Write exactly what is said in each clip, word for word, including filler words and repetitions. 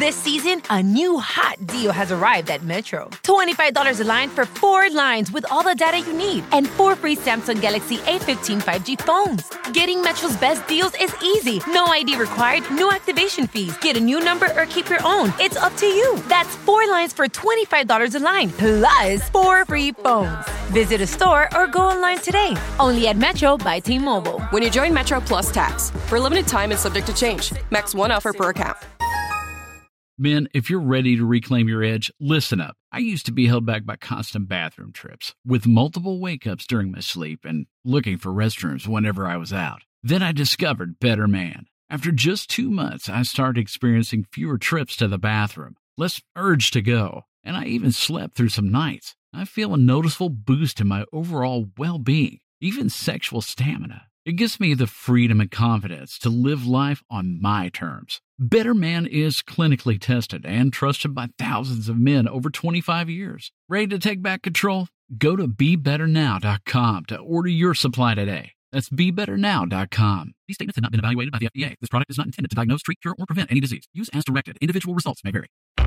This season, a new hot deal has arrived at Metro. twenty-five dollars a line for four lines with all the data you need and four free Samsung Galaxy A fifteen five G phones. Getting Metro's best deals is easy. No I D required, no activation fees. Get a new number or keep your own. It's up to you. That's four lines for twenty-five dollars a line, plus four free phones. Visit a store or go online today. Only at Metro by T-Mobile. When you join Metro Plus Tax. For a limited time and subject to change. Max one offer per account. Men, if you're ready to reclaim your edge, listen up. I used to be held back by constant bathroom trips, with multiple wake-ups during my sleep and looking for restrooms whenever I was out. Then I discovered Better Man. After just two months, I started experiencing fewer trips to the bathroom, less urge to go, and I even slept through some nights. I feel a noticeable boost in my overall well-being, even sexual stamina. It gives me the freedom and confidence to live life on my terms. Better Man is clinically tested and trusted by thousands of men over twenty-five years. Ready to take back control? Go to be better now dot com to order your supply today. That's be better now dot com. These statements have not been evaluated by the F D A. This product is not intended to diagnose, treat, cure, or prevent any disease. Use as directed. Individual results may vary.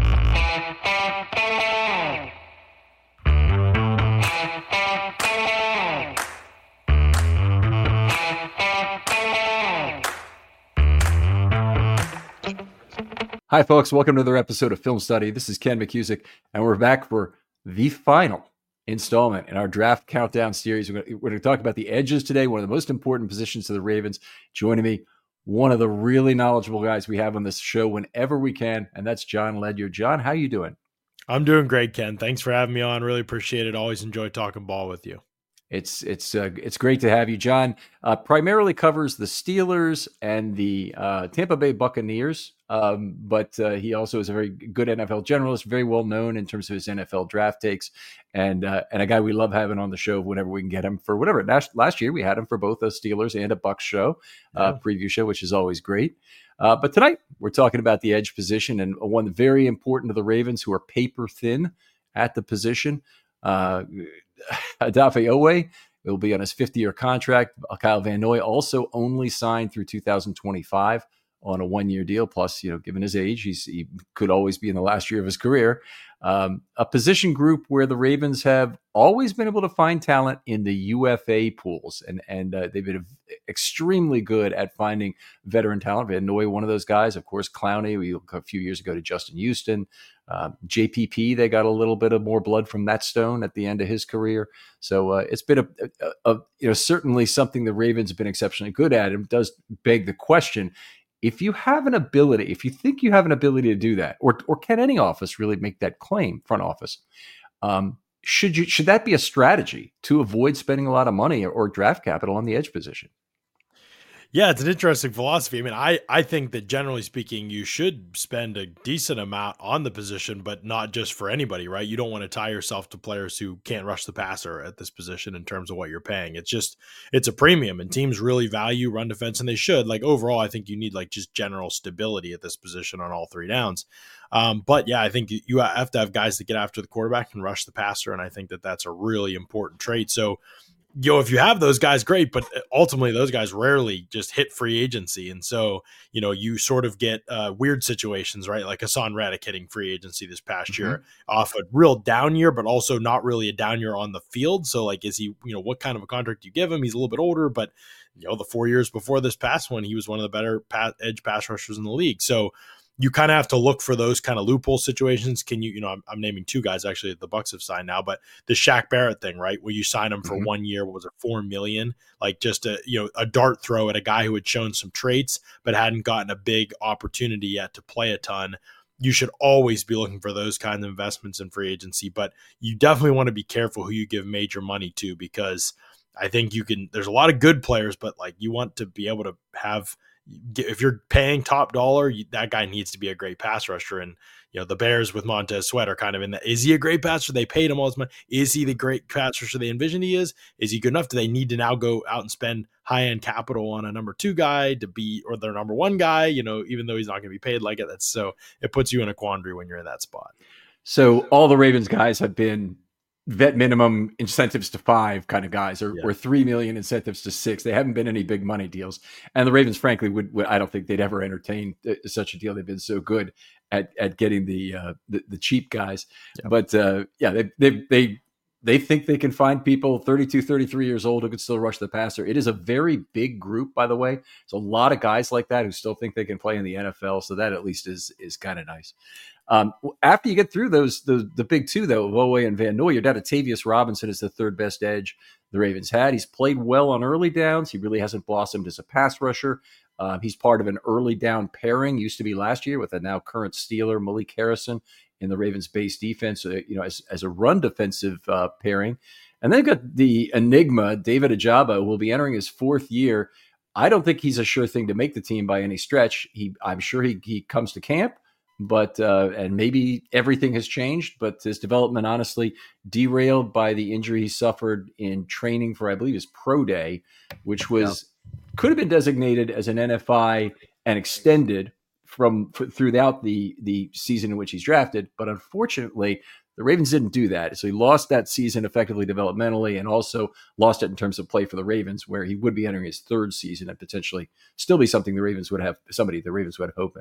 Hi, folks. Welcome to another episode of Film Study. This is Ken McCusick, and we're back for the final installment in our draft countdown series. We're going to talk about the edges today, one of the most important positions to the Ravens. Joining me, one of the really knowledgeable guys we have on this show whenever we can, and that's John Ledyard. John, how you doing? I'm doing great, Ken. Thanks for having me on. Really appreciate it. Always enjoy talking ball with you. It's it's uh, it's great to have you, John. Uh, primarily covers the Steelers and the uh, Tampa Bay Buccaneers, um, but uh, he also is a very good N F L generalist, very well known in terms of his N F L draft takes, and uh, and a guy we love having on the show whenever we can get him for whatever. Last, last year we had him for both a Steelers and a Bucs show, uh, yeah. preview show, which is always great. Uh, but tonight we're talking about the edge position and one very important to the Ravens, who are paper thin at the position. Uh, Odafe Oweh will be on his fifth-year contract. Kyle Van Noy also only signed through two thousand twenty-five on a one-year deal. Plus, you know, given his age, he's, he could always be in the last year of his career. Um, a position group where the Ravens have always been able to find talent in the U F A pools, and and uh, they've been extremely good at finding veteran talent. Van Noy, one of those guys. Of course, Clowney, we look a few years ago to Justin Houston. Uh, J P P, they got a little bit of more blood from that stone at the end of his career. So uh, it's been a, a, a you know certainly something the Ravens have been exceptionally good at. It does beg the question: if you have an ability, if you think you have an ability to do that, or or can any office really make that claim, front office, um, should you should that be a strategy to avoid spending a lot of money or, or draft capital on the edge position? Yeah, it's an interesting philosophy. I mean, I, I think that generally speaking, you should spend a decent amount on the position, but not just for anybody, right? You don't want to tie yourself to players who can't rush the passer at this position in terms of what you're paying. It's just, it's a premium, and teams really value run defense, and they should. Like overall, I think you need like just general stability at this position on all three downs. Um, but yeah, I think you have to have guys that get after the quarterback and rush the passer, and I think that that's a really important trait. So, you know, if you have those guys, great, but ultimately those guys rarely just hit free agency. And so, you know, you sort of get uh, weird situations, right? Like Hassan Reddick hitting free agency this past mm-hmm. year off a real down year, but also not really a down year on the field. So like, is he, you know, what kind of a contract you give him? He's a little bit older, but you know, the four years before this past one, he was one of the better pass, edge pass rushers in the league. So you kind of have to look for those kind of loophole situations. Can you, you know, I'm, I'm naming two guys actually that the Bucs have signed now, but the Shaq Barrett thing, right? Where you sign him for mm-hmm. one year, what was it, four million? Like just a, you know, a dart throw at a guy who had shown some traits, but hadn't gotten a big opportunity yet to play a ton. You should always be looking for those kinds of investments in free agency, but you definitely want to be careful who you give major money to, because I think you can, there's a lot of good players, but like you want to be able to have, if you're paying top dollar, that guy needs to be a great pass rusher. And, you know, the Bears with Montez Sweat are kind of in that. Is he a great passer? They paid him all this money. Is he the great pass rusher they envision he is? Is he good enough? Do they need to now go out and spend high-end capital on a number two guy to be, or their number one guy, you know, even though he's not going to be paid like it? That's so it puts you in a quandary when you're in that spot. So all the Ravens guys have been vet minimum incentives to five kind of guys, or, yeah. or three million incentives to six. They haven't been any big money deals. And the Ravens, frankly, would, would I don't think they'd ever entertain such a deal. They've been so good at at getting the uh, the, the cheap guys. Yep. But uh, yeah, they they they they think they can find people thirty-two, thirty-three years old who can still rush the passer. It is a very big group, by the way. There's a lot of guys like that who still think they can play in the N F L. So that at least is is kind of nice. Um, after you get through those, the, the big two, though, Oweh and Van Noy, you're down to Tavius Robinson is the third best edge the Ravens had. He's played well on early downs. He really hasn't blossomed as a pass rusher. Um, he's part of an early down pairing, used to be last year, with a now current Steeler, Malik Harrison, in the Ravens base defense, uh, you know, as, as a run defensive uh, pairing. And they've got the enigma, David Ojabo, who will be entering his fourth year. I don't think he's a sure thing to make the team by any stretch. He, I'm sure he, he comes to camp. But, uh, and maybe everything has changed, but his development, honestly, derailed by the injury he suffered in training for, I believe, his pro day, which was, yeah. could have been designated as an N F I and extended from f- throughout the, the season in which he's drafted. But unfortunately, the Ravens didn't do that. So he lost that season effectively developmentally, and also lost it in terms of play for the Ravens, where he would be entering his third season and potentially still be something the Ravens would have, somebody the Ravens would hope in.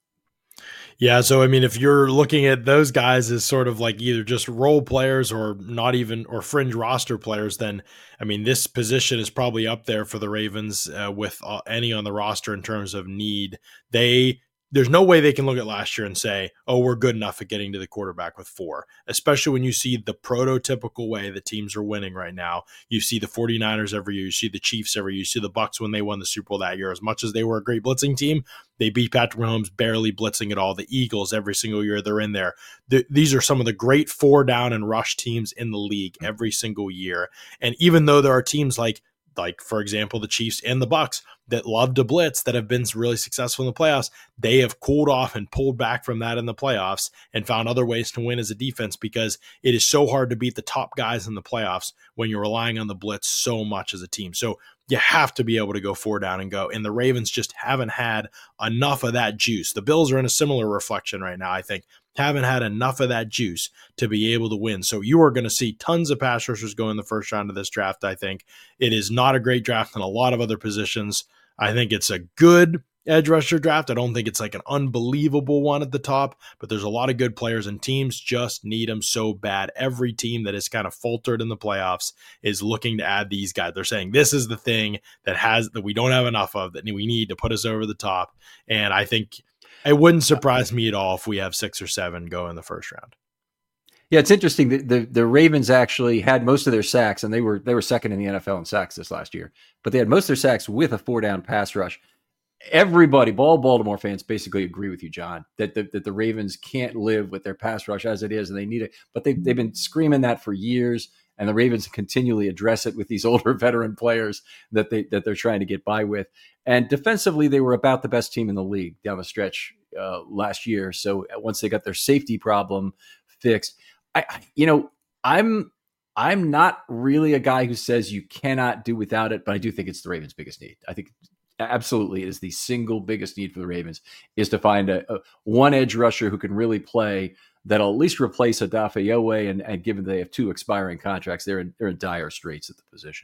Yeah, so I mean, if you're looking at those guys as sort of like either just role players or not even or fringe roster players, then I mean, this position is probably up there for the Ravens uh, with uh, any on the roster in terms of need. They There's no way they can look at last year and say, oh, we're good enough at getting to the quarterback with four, especially when you see the prototypical way that teams are winning right now. You see the 49ers every year. You see the Chiefs every year. You see the Bucs when they won the Super Bowl that year. As much as they were a great blitzing team, they beat Patrick Mahomes barely blitzing at all. The Eagles, every single year they're in there. The, these are some of the great four down and rush teams in the league every single year. And even though there are teams like like, for example, the Chiefs and the Bucs that love to blitz, that have been really successful in the playoffs, they have cooled off and pulled back from that in the playoffs and found other ways to win as a defense, because it is so hard to beat the top guys in the playoffs when you're relying on the blitz so much as a team. So you have to be able to go four down and go. And the Ravens just haven't had enough of that juice. The Bills are in a similar reflection right now, I think. Haven't had enough of that juice to be able to win. So you are going to see tons of pass rushers go in the first round of this draft, I think. It is not a great draft in a lot of other positions. I think it's a good edge rusher draft. I don't think it's like an unbelievable one at the top, but there's a lot of good players, and teams just need them so bad. Every team that has kind of faltered in the playoffs is looking to add these guys. They're saying this is the thing that has that we don't have enough of, that we need to put us over the top. And I think it wouldn't surprise me at all if we have six or seven go in the first round. Yeah, it's interesting. The, the the Ravens actually had most of their sacks, and they were they were second in the N F L in sacks this last year. But they had most of their sacks with a four down pass rush. Everybody, all Baltimore fans, basically agree with you, John, that the, that the Ravens can't live with their pass rush as it is, and they need it. But they they've been screaming that for years, and the Ravens continually address it with these older veteran players that they that they're trying to get by with. And defensively, they were about the best team in the league down the stretch uh, last year. So once they got their safety problem fixed, I, you know, I'm I'm not really a guy who says you cannot do without it, but I do think it's the Ravens' biggest need. I think absolutely is the single biggest need for the Ravens is to find a, a one edge rusher who can really play, that'll at least replace Odafe Oweh, and, and given they have two expiring contracts, they're in, they're in dire straits at the position.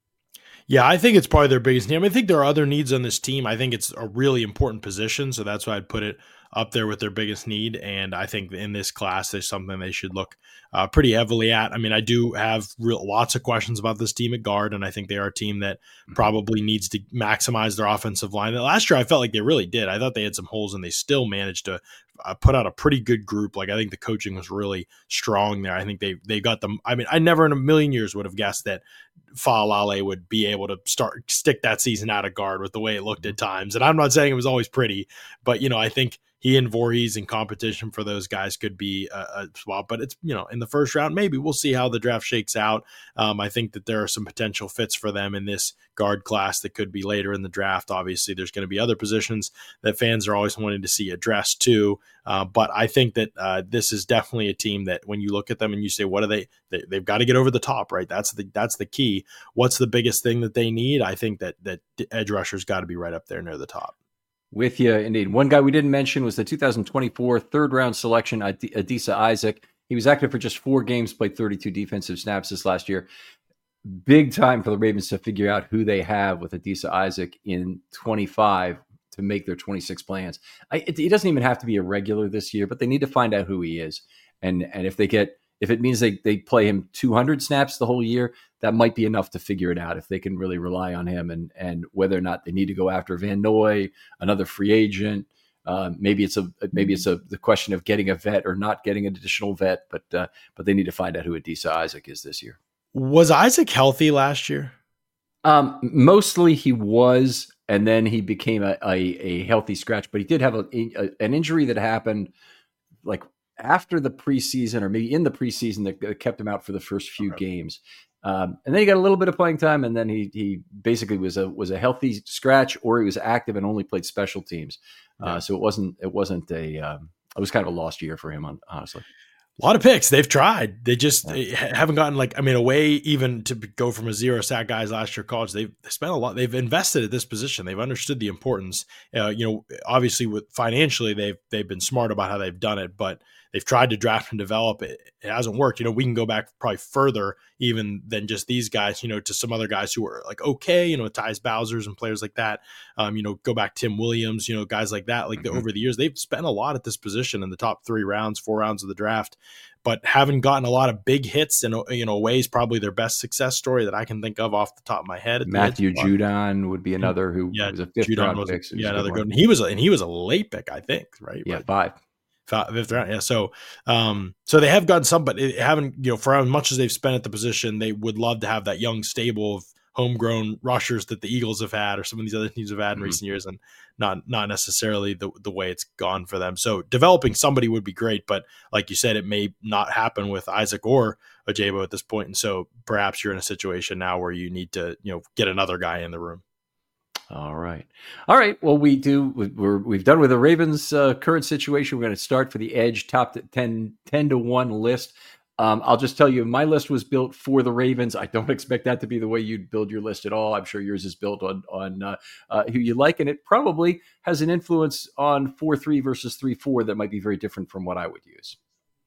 Yeah, I think it's probably their biggest need. I mean, I think there are other needs on this team. I think it's a really important position, so that's why I'd put it up there with their biggest need. And I think in this class, there's something they should look uh, pretty heavily at. I mean, I do have real, lots of questions about this team at guard, and I think they are a team that probably needs to maximize their offensive line. Last year, I felt like they really did. I thought they had some holes, and they still managed to uh, put out a pretty good group. Like, I think the coaching was really strong there. I think they they got them. I mean, I never in a million years would have guessed that Faalele would be able to start stick that season out of guard with the way it looked at times. And I'm not saying it was always pretty, but, you know, I think he and Voorhees in competition for those guys could be a, a swap. But it's, you know, in the first round, maybe we'll see how the draft shakes out. Um, I think that there are some potential fits for them in this guard class that could be later in the draft. Obviously, there's going to be other positions that fans are always wanting to see addressed too. Uh, but I think that uh, this is definitely a team that when you look at them and you say, what are they, they they've got to get over the top, right? That's the, that's the key. What's the biggest thing that they need? I think that, that edge rushers got to be right up there near the top. With you, indeed. One guy we didn't mention was the two thousand twenty-four third round selection, Adisa Isaac. He was active for just four games, played thirty-two defensive snaps this last year. Big time for the Ravens to figure out who they have with Adisa Isaac in twenty-five to make their twenty-six plans. I, it, he doesn't even have to be a regular this year, but they need to find out who he is. And and if they get if it means they they play him two hundred snaps the whole year, that might be enough to figure it out if they can really rely on him, and and whether or not they need to go after Van Noy, another free agent. Um, maybe it's a maybe it's a the question of getting a vet or not getting an additional vet, but uh, but they need to find out who Adisa Isaac is this year. Was Isaac healthy last year? Um, mostly he was, and then he became a, a, a healthy scratch. But he did have a, a an injury that happened like after the preseason, or maybe in the preseason, that kept him out for the first few okay. games. Um, and then he got a little bit of playing time, and then he he basically was a was a healthy scratch, or he was active and only played special teams. Uh, yeah. So it wasn't it wasn't a um, it was kind of a lost year for him, honestly. A lot of picks. They've tried. They just yeah. haven't gotten like, I mean, away even to go from a zero sack guys last year college. They've spent a lot. They've invested at this position. They've understood the importance. Uh, you know, obviously with financially, they've, they've been smart about how they've done it, but they've tried to draft and develop it. It hasn't worked. You know, we can go back probably further even than just these guys, you know, to some other guys who were like, okay, you know, Tyus Bowser's and players like that. Um, you know, go back Tim Williams, you know, guys like that, like mm-hmm. the, over the years, they've spent a lot at this position in the top three rounds, four rounds of the draft, but haven't gotten a lot of big hits. And, you know, Wade's probably their best success story that I can think of off the top of my head. Matthew Judon would be another who yeah, was a fifth Judon round was, pick. So yeah, another good one. He was, a, and he was a late pick, I think, right? Yeah, but, five. Fifth round, yeah. So, um, so they have gotten some, but it haven't. You know, for as much as they've spent at the position, they would love to have that young stable of homegrown rushers that the Eagles have had, or some of these other teams have had in mm-hmm. recent years, and not not necessarily the the way it's gone for them. So, developing somebody would be great, but like you said, it may not happen with Isaac or Ojabo at this point, and so perhaps you're in a situation now where you need to, you know, get another guy in the room. All right. All right. Well, we do, we're, we've done with the Ravens' uh, current situation. We're going to start for the edge top ten, ten to one list. Um, I'll just tell you, my list was built for the Ravens. I don't expect that to be the way you'd build your list at all. I'm sure yours is built on, on uh, uh, who you like, and it probably has an influence on four three versus three four that might be very different from what I would use.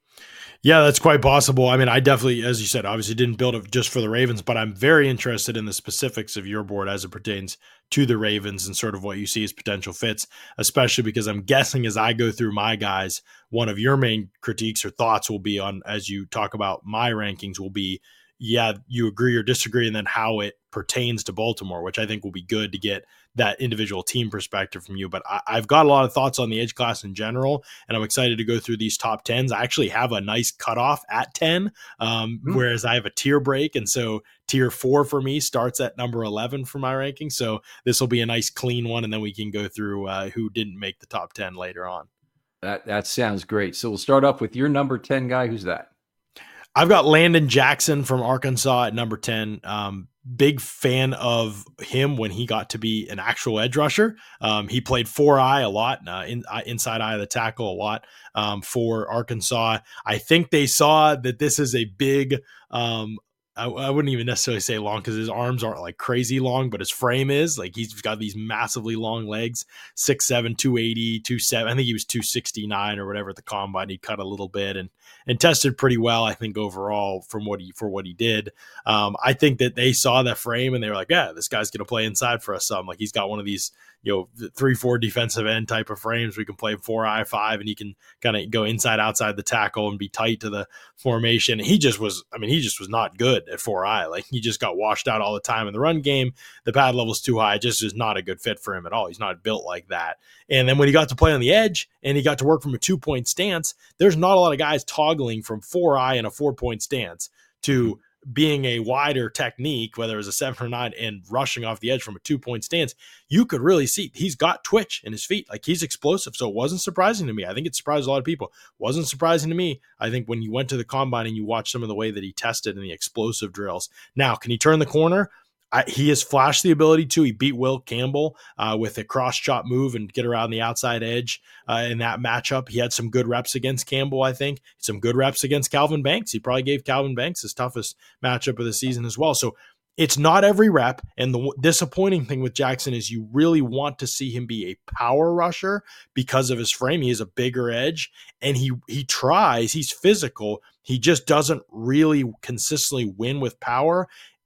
Yeah, that's quite possible. I mean, I definitely, as you said, obviously didn't build it just for the Ravens, but I'm very interested in the specifics of your board as it pertains to the Ravens and sort of what you see as potential fits, especially because I'm guessing as I go through my guys, one of your main critiques or thoughts will be on, as you talk about my rankings, will be, yeah, you agree or disagree, and then how it pertains to Baltimore, which I think will be good to get that individual team perspective from you. But I, I've got a lot of thoughts on the edge class in general, and I'm excited to go through these top tens. I actually have a nice cutoff at ten, um, mm-hmm. whereas I have a tier break. And so tier four for me starts at number eleven for my ranking. So this will be a nice clean one, and then we can go through uh, who didn't make the top ten later on. That, that sounds great. So we'll start off with your number ten guy. Who's that? I've got Landon Jackson from Arkansas at number ten. Um, big fan of him when he got to be an actual edge rusher. Um, he played four eye a lot, uh, in, uh, inside eye of the tackle a lot um, for Arkansas. I think they saw that this is a big um, I, I wouldn't even necessarily say long because his arms aren't like crazy long, but his frame is like he's got these massively long legs, six seven, two eighty, two seven. I think he was two sixty-nine or whatever at the combine. He cut a little bit and and tested pretty well, I think, overall from what he for what he did. Um, I think that they saw that frame and they were like, yeah, this guy's going to play inside for us some. Like he's got one of these, you know, three, four defensive end type of frames. We can play four eye five and he can kind of go inside, outside the tackle and be tight to the formation. He just was, I mean, he just was not good at four eye. Like he just got washed out all the time in the run game. The pad level's too high. It just is not a good fit for him at all. He's not built like that. And then when he got to play on the edge and he got to work from a two point stance, there's not a lot of guys toggling from four eye and a four point stance to being a wider technique, whether it was a seven or nine and rushing off the edge from a two point stance. You could really see he's got twitch in his feet. Like he's explosive. So it wasn't surprising to me. I think it surprised a lot of people. Wasn't surprising to me. I think when you went to the combine and you watched some of the way that he tested in the explosive drills. Now, can he turn the corner? I, he has flashed the ability to. He beat Will Campbell uh, with a cross chop move and get around the outside edge uh, in that matchup. He had some good reps against Campbell, I think. Some good reps against Calvin Banks. He probably gave Calvin Banks his toughest matchup of the season as well. So it's not every rep. And the disappointing thing with Jackson is you really want to see him be a power rusher because of his frame. He has a bigger edge and he he tries. He's physical. He just doesn't really consistently win with power.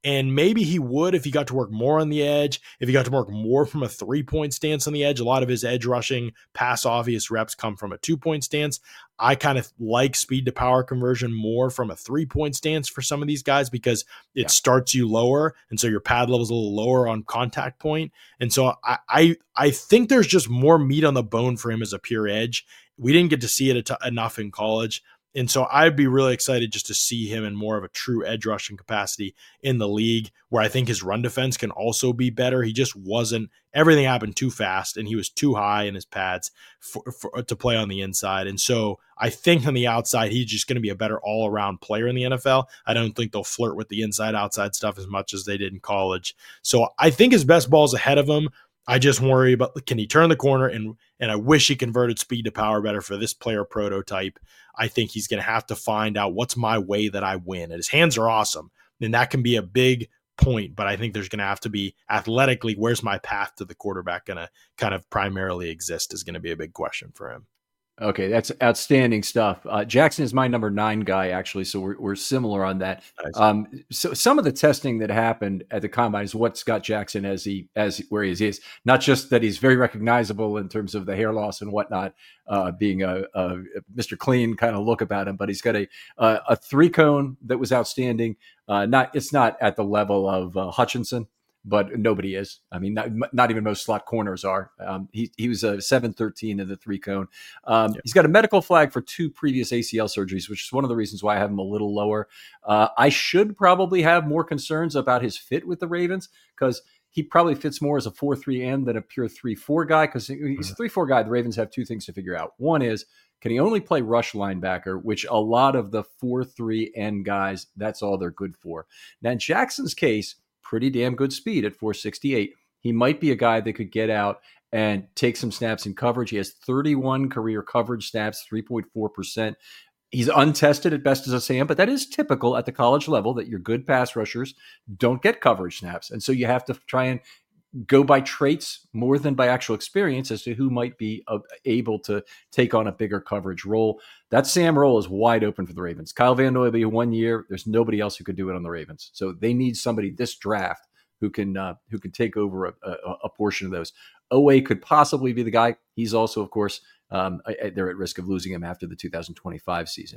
And maybe he would if he got to work more on the edge, if he got to work more from a three-point stance on the edge. A lot of his edge rushing, pass obvious reps come from a two-point stance. I kind of like speed to power conversion more from a three-point stance for some of these guys because it yeah. starts you lower, and so your pad level is a little lower on contact point. And so I, I I think there's just more meat on the bone for him as a pure edge. We didn't get to see it enough in college. And so I'd be really excited just to see him in more of a true edge rushing capacity in the league, where I think his run defense can also be better. He just wasn't, everything happened too fast, and he was too high in his pads for, for, to play on the inside. And so I think on the outside, he's just going to be a better all around player in the N F L. I don't think they'll flirt with the inside outside stuff as much as they did in college. So I think his best ball is ahead of him. I just worry about, can he turn the corner? And and I wish he converted speed to power better for this player prototype. I think he's going to have to find out what's my way that I win. And his hands are awesome, and that can be a big point, but I think there's going to have to be athletically, where's my path to the quarterback going to kind of primarily exist is going to be a big question for him. Okay, that's outstanding stuff. Uh, Jackson is my number nine guy, actually, so we're, we're similar on that. Nice. Um, so some of the testing that happened at the combine is what's got Jackson as he as where he is. Not just that he's very recognizable in terms of the hair loss and whatnot, uh, being a, a Mister Clean kind of look about him, but he's got a a, a three cone that was outstanding. Uh, not it's not at the level of uh, Hutchinson, but nobody is. I mean, not, not even most slot corners are. Um, he he was a seven thirteen in the three cone. Um, yep. He's got a medical flag for two previous A C L surgeries, which is one of the reasons why I have him a little lower. Uh, I should probably have more concerns about his fit with the Ravens, because he probably fits more as a four three end than a pure three four guy, because he's a three four guy. The Ravens have two things to figure out. One is, can he only play rush linebacker, which a lot of the four three end guys, that's all they're good for. Now, in Jackson's case, pretty damn good speed at four sixty-eight. He might be a guy that could get out and take some snaps in coverage. He has thirty-one career coverage snaps, three point four percent. He's untested at best as a Sam, but that is typical at the college level, that your good pass rushers don't get coverage snaps. And so you have to try and go by traits more than by actual experience as to who might be uh, able to take on a bigger coverage role. That Sam role is wide open for the Ravens. Kyle Van Noy will be one year. There's nobody else who could do it on the Ravens. So they need somebody this draft who can uh, who can take over a, a, a portion of those. O A could possibly be the guy. He's also, of course, um, they're at risk of losing him after the two thousand twenty-five season.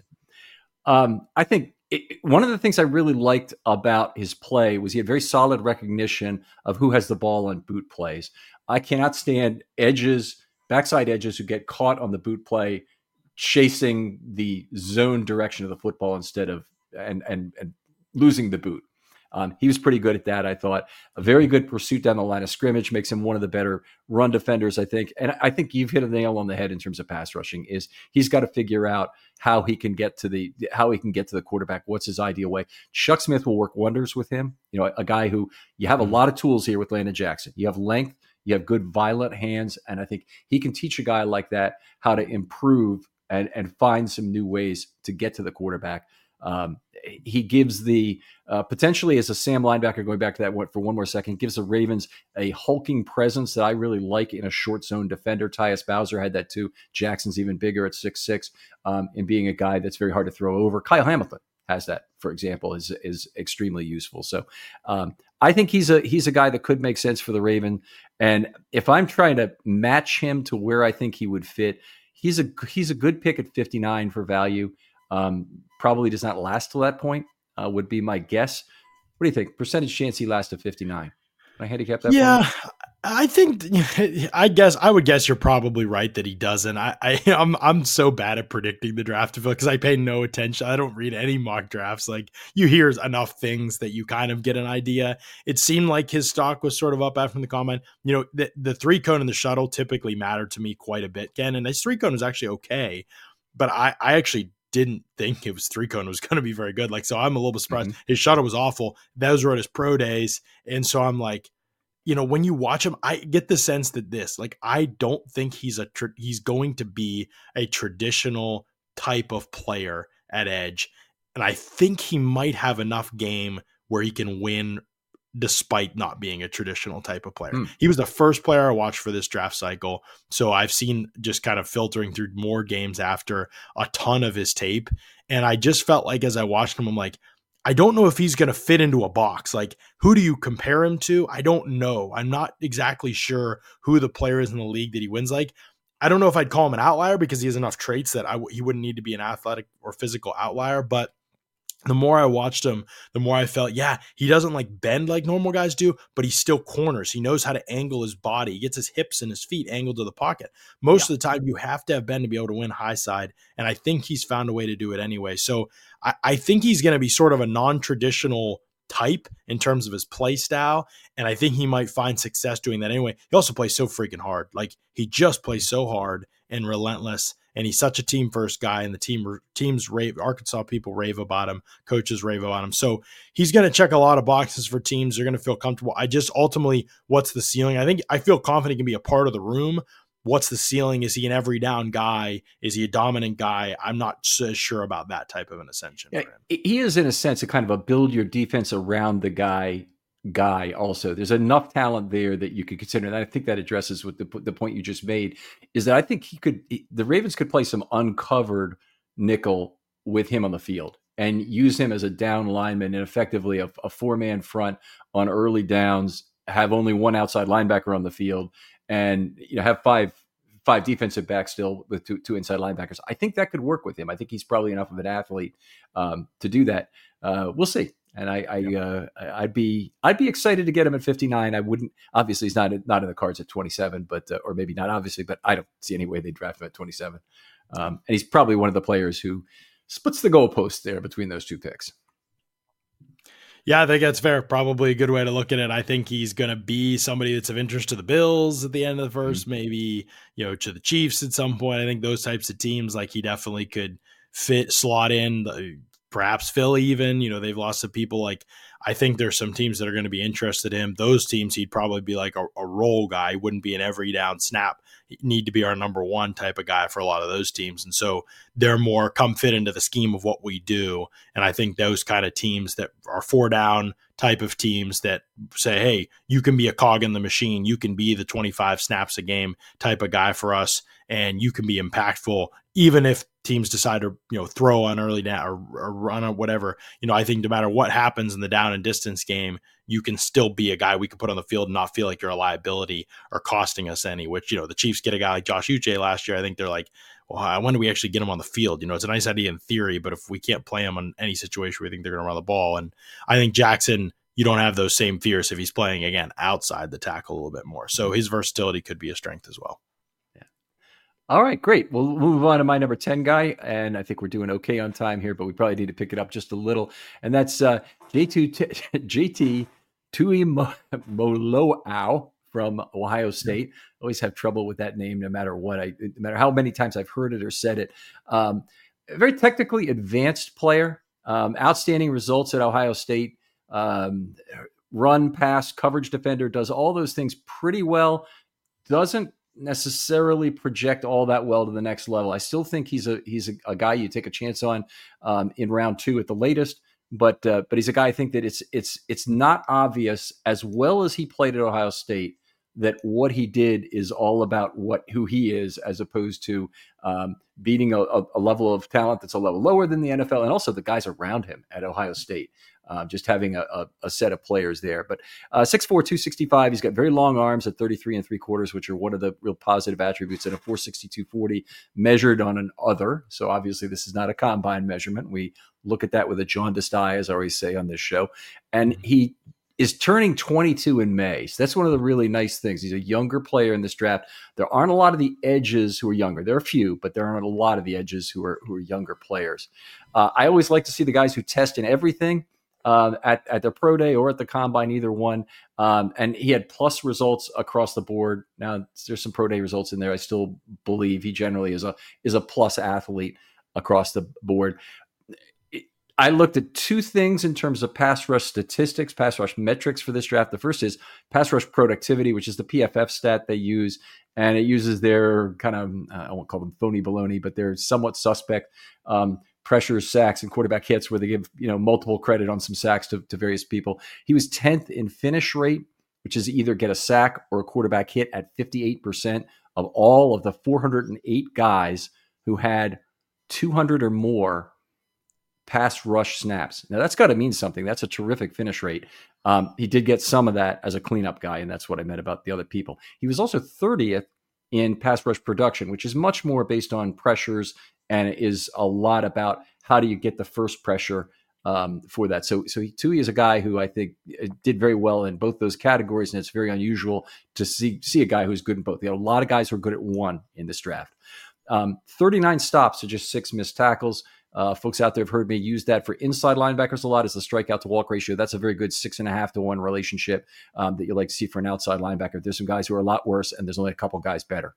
Um, I think it, one of the things I really liked about his play was he had very solid recognition of who has the ball on boot plays. I cannot stand edges, backside edges who get caught on the boot play, chasing the zone direction of the football instead of and and, and losing the boot. Um, he was pretty good at that, I thought. A very good pursuit down the line of scrimmage makes him one of the better run defenders, I think. And I think you've hit a nail on the head in terms of pass rushing. Is he's got to figure out how he can get to the how he can get to the quarterback. What's his ideal way? Chuck Smith will work wonders with him. You know, a guy who you have a lot of tools here with Landon Jackson. You have length, you have good violent hands, and I think he can teach a guy like that how to improve and and find some new ways to get to the quarterback. Um, he gives the uh, potentially as a Sam linebacker, going back to that one for one more second, gives the Ravens a hulking presence that I really like in a short zone defender. Tyus Bowser had that too. Jackson's even bigger at six six, um, and being a guy that's very hard to throw over. Kyle Hamilton has that, for example, is is extremely useful. So um, I think he's a he's a guy that could make sense for the Raven. And if I'm trying to match him to where I think he would fit, he's a he's a good pick at fifty-nine for value. Um, probably does not last till that point, uh, would be my guess. What do you think? Percentage chance he lasts to fifty-nine. Can I handicap that? Yeah, point? I think, I guess, I would guess you're probably right that he doesn't. I, I I'm, I'm so bad at predicting the draft because I pay no attention. I don't read any mock drafts. Like, you hear enough things that you kind of get an idea. It seemed like his stock was sort of up after the combine. You know, the, the three cone and the shuttle typically mattered to me quite a bit, Ken, and his three cone was actually okay, but I, I actually didn't think it was three cone was going to be very good. Like, so I'm a little bit surprised. Mm-hmm. His shuttle was awful. Those were at his pro days. And so I'm like, you know, when you watch him, I get the sense that this, like, I don't think he's a, tr- he's going to be a traditional type of player at edge. And I think he might have enough game where he can win despite not being a traditional type of player. Mm. He was the first player I watched for this draft cycle. So I've seen, just kind of filtering through more games after, a ton of his tape. And I just felt like as I watched him, I'm like, I don't know if he's going to fit into a box. Like, who do you compare him to? I don't know. I'm not exactly sure who the player is in the league that he wins like. I don't know if I'd call him an outlier because he has enough traits that I w- he wouldn't need to be an athletic or physical outlier. But the more I watched him, the more I felt, yeah, he doesn't like bend like normal guys do, but he still corners. He knows how to angle his body. He gets his hips and his feet angled to the pocket. Most yeah. of the time, you have to have bend to be able to win high side, and I think he's found a way to do it anyway. So I, I think he's going to be sort of a non-traditional type in terms of his play style, and I think he might find success doing that anyway. He also plays so freaking hard. Like, he just plays so hard and relentless. And he's such a team first guy, and the team teams rave. Arkansas people rave about him. Coaches rave about him. So he's going to check a lot of boxes for teams. They're going to feel comfortable. I just ultimately, what's the ceiling? I think I feel confident he can be a part of the room. What's the ceiling? Is he an every down guy? Is he a dominant guy? I'm not so sure about that type of an ascension yeah, for him. He is, in a sense, a kind of a build your defense around the guy guy also. There's enough talent there that you could consider, and I think that addresses what the, the point you just made, is that I think he could, the Ravens could play some uncovered nickel with him on the field and use him as a down lineman and effectively a, a four-man front on early downs, have only one outside linebacker on the field, and you know have five five defensive backs still with two, two inside linebackers. I think that could work with him. I think he's probably enough of an athlete um, to do that. Uh, we'll see. And I, I uh, I'd be I'd be excited to get him at fifty-nine. I wouldn't, obviously he's not not in the cards at twenty-seven, but uh, or maybe not obviously, but I don't see any way they draft him at twenty-seven. Um, and he's probably one of the players who splits the goalpost there between those two picks. Yeah, I think that's fair. Probably a good way to look at it. I think he's going to be somebody that's of interest to the Bills at the end of the first, mm-hmm. maybe, you know, to the Chiefs at some point. I think those types of teams, like, he definitely could fit, slot in, the, perhaps Philly even, you know, they've lost some people. Like, I think there's some teams that are going to be interested in him. Those teams, he'd probably be like a, a role guy. He wouldn't be an every down snap. He'd need to be our number one type of guy for a lot of those teams. And so they're more come fit into the scheme of what we do. And I think those kind of teams that are four down type of teams that say, hey, you can be a cog in the machine. You can be the twenty-five snaps a game type of guy for us. And you can be impactful, even if teams decide to, you know, throw on early down or, or run or whatever. You know, I think no matter what happens in the down and distance game, you can still be a guy we can put on the field and not feel like you're a liability or costing us any, which, you know, the Chiefs get a guy like Josh Uche last year. I think they're like, well, when do we actually get him on the field? You know, it's a nice idea in theory, but if we can't play him on any situation, we think they're going to run the ball. And I think Jackson, you don't have those same fears if he's playing, again, outside the tackle a little bit more. So his versatility could be a strength as well. All right, great. We'll move on to my number ten guy, and I think we're doing okay on time here, but we probably need to pick it up just a little, and that's uh, J T Tuimoloau from Ohio State. Always have trouble with that name, no matter what. I, no matter how many times I've heard it or said it. Um, a very technically advanced player, um, outstanding results at Ohio State. Um, run, pass, coverage defender, does all those things pretty well. Doesn't necessarily project all that well to the next level. I still think he's a he's a, a guy you take a chance on um, in round two at the latest, but uh, but he's a guy I think that it's it's it's not obvious, as well as he played at Ohio State, that what he did is all about what who he is, as opposed to um, beating a, a level of talent that's a level lower than the N F L, and also the guys around him at Ohio State. Uh, just having a, a, a set of players there. But uh, six four, two sixty-five, he's got very long arms at thirty-three and three quarters, which are one of the real positive attributes, and a four sixty-two forty measured on an other. So obviously this is not a combine measurement. We look at that with a jaundiced eye, as I always say on this show. And he is turning twenty-two in May. So that's one of the really nice things. He's a younger player in this draft. There aren't a lot of the edges who are younger. There are a few, but there aren't a lot of the edges who are, who are younger players. Uh, I always like to see the guys who test in everything. Uh, at, at the pro day or at the combine, either one. Um, and he had plus results across the board. Now there's some pro day results in there. I still believe he generally is a, is a plus athlete across the board. I looked at two things in terms of pass rush statistics, pass rush metrics for this draft. The first is pass rush productivity, which is the P F F stat they use. And it uses their kind of, I won't call them phony baloney, but they're somewhat suspect um, pressures, sacks, and quarterback hits, where they give, you know, multiple credit on some sacks to, to various people. He was tenth in finish rate, which is either get a sack or a quarterback hit, at fifty-eight percent of all of the four hundred eight guys who had two hundred or more pass rush snaps. Now that's got to mean something. That's a terrific finish rate. Um, he did get some of that as a cleanup guy, and that's what I meant about the other people. He was also thirtieth in pass rush production, which is much more based on pressures, and it is a lot about how do you get the first pressure um, for that. So, so he, Tui is a guy who I think did very well in both those categories, and it's very unusual to see see a guy who's good in both. You know, a lot of guys who are good at one in this draft. Um, thirty-nine stops to just six missed tackles. Uh, folks out there have heard me use that for inside linebackers a lot as the strikeout to walk ratio. That's a very good six and a half to one relationship um, that you like to see for an outside linebacker. There's some guys who are a lot worse, and there's only a couple guys better.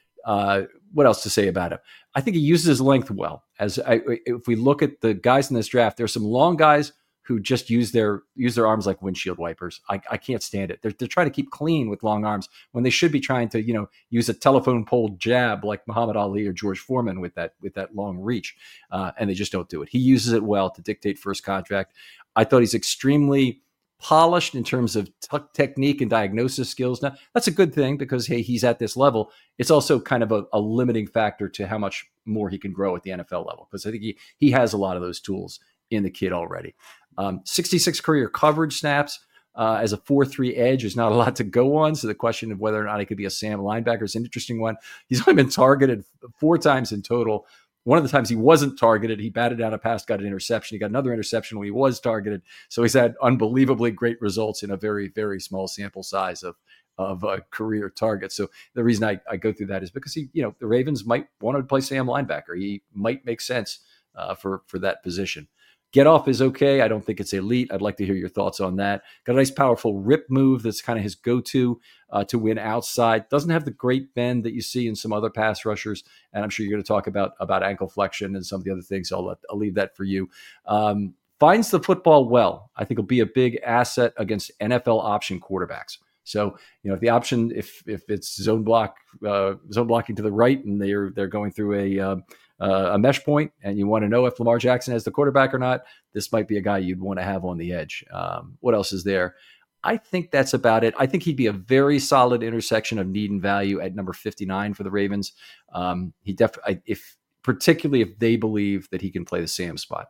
Uh, what else to say about him? I think he uses his length well. As I, if we look at the guys in this draft, there's some long guys who just use their use their arms like windshield wipers. I, I can't stand it. They're, they're trying to keep clean with long arms when they should be trying to, you know, use a telephone pole jab like Muhammad Ali or George Foreman with that with that long reach, uh, and they just don't do it. He uses it well to dictate first contact. I thought he's extremely polished in terms of t- technique and diagnosis skills. Now, that's a good thing because, hey, he's at this level. It's also kind of a, a limiting factor to how much more he can grow at the N F L level, because I think he he has a lot of those tools in the kid already. Um, sixty-six career coverage snaps uh, as a four three edge is not a lot to go on. So the question of whether or not he could be a Sam linebacker is an interesting one. He's only been targeted four times in total. One of the times he wasn't targeted, he batted down a pass, got an interception. He got another interception when he was targeted. So he's had unbelievably great results in a very, very small sample size of of uh, career targets. So the reason I, I go through that is because he, you know, the Ravens might want to play Sam linebacker. He might make sense uh, for for that position. Get off is okay. I don't think it's elite. I'd like to hear your thoughts on that. Got a nice, powerful rip move that's kind of his go-to uh, to win outside. Doesn't have the great bend that you see in some other pass rushers. And I'm sure you're going to talk about, about ankle flexion and some of the other things. So I'll, let, I'll leave that for you. Um, finds the football well. I think will be a big asset against N F L option quarterbacks. So, you know, if the option, if if it's zone block, uh, zone blocking to the right, and they're they're going through a um, uh, a mesh point, and you want to know if Lamar Jackson has the quarterback or not, this might be a guy you'd want to have on the edge. Um, what else is there? I think that's about it. I think he'd be a very solid intersection of need and value at number fifty-nine for the Ravens. Um, he definitely, if particularly if they believe that he can play the Sam spot.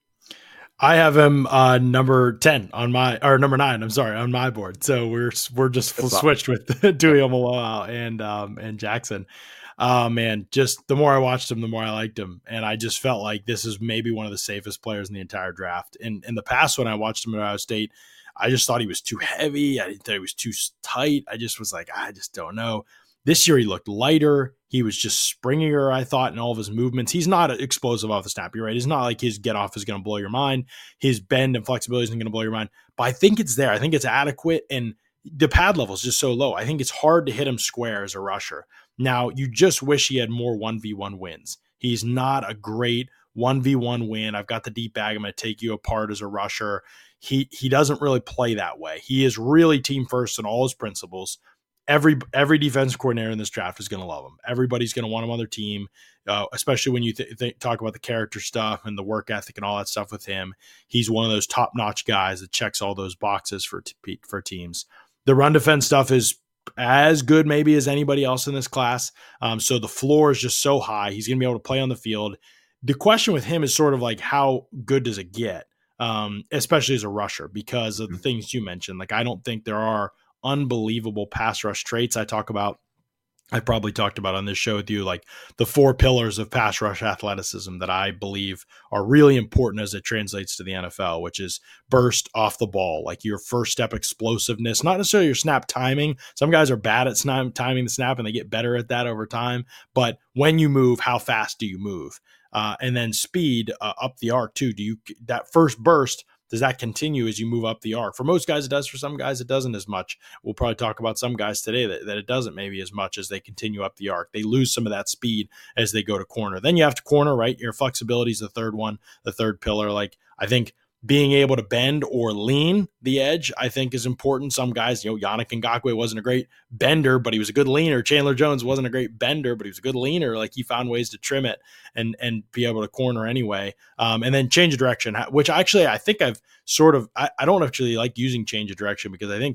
I have him uh, number ten on my, or number nine. I'm sorry, on my board. So we're we're just full switched with Dewey Omoloa and um, and Jackson. Oh man, just the more I watched him, the more I liked him, and I just felt like this is maybe one of the safest players in the entire draft. In in the past, when I watched him at Ohio State, I just thought he was too heavy. I thought he was too tight. I just was like, I just don't know. This year he looked lighter. He was just springier, I thought, in all of his movements. He's not explosive off the snap. You're right. It's not like his get off is going to blow your mind. His bend and flexibility isn't going to blow your mind. But I think it's there. I think it's adequate. And the pad level is just so low. I think it's hard to hit him square as a rusher. Now, you just wish he had more one v one wins. He's not a great one v one win. I've got the deep bag. I'm going to take you apart as a rusher. He he doesn't really play that way. He is really team first in all his principles. Every every defensive coordinator in this draft is going to love him. Everybody's going to want him on their team, uh, especially when you th- th- talk about the character stuff and the work ethic and all that stuff with him. He's one of those top-notch guys that checks all those boxes for t- for teams. The run defense stuff is as good maybe as anybody else in this class. Um, so the floor is just so high. He's going to be able to play on the field. The question with him is sort of like, how good does it get, um, especially as a rusher, because of the things you mentioned. Like, I don't think there are unbelievable pass rush traits. I talk about, I probably talked about on this show with you, like the four pillars of pass rush athleticism that I believe are really important as it translates to the N F L, which is burst off the ball, like your first step explosiveness, not necessarily your snap timing. Some guys are bad at snap timing the snap and they get better at that over time. But when you move, how fast do you move? Uh, and then speed uh, up the arc too. Do you, that first burst, does that continue as you move up the arc? For most guys, it does. For some guys, it doesn't as much. We'll probably talk about some guys today that, that it doesn't maybe as much as they continue up the arc. They lose some of that speed as they go to corner. Then you have to corner, right? Your flexibility is the third one, the third pillar. Like, I think being able to bend or lean the edge, I think, is important. Some guys, you know, Yannick Ngakoue wasn't a great bender, but he was a good leaner. Chandler Jones wasn't a great bender, but he was a good leaner. Like, he found ways to trim it and and be able to corner anyway. Um, and then change of direction, which actually I think I've sort of, I, I don't actually like using change of direction because I think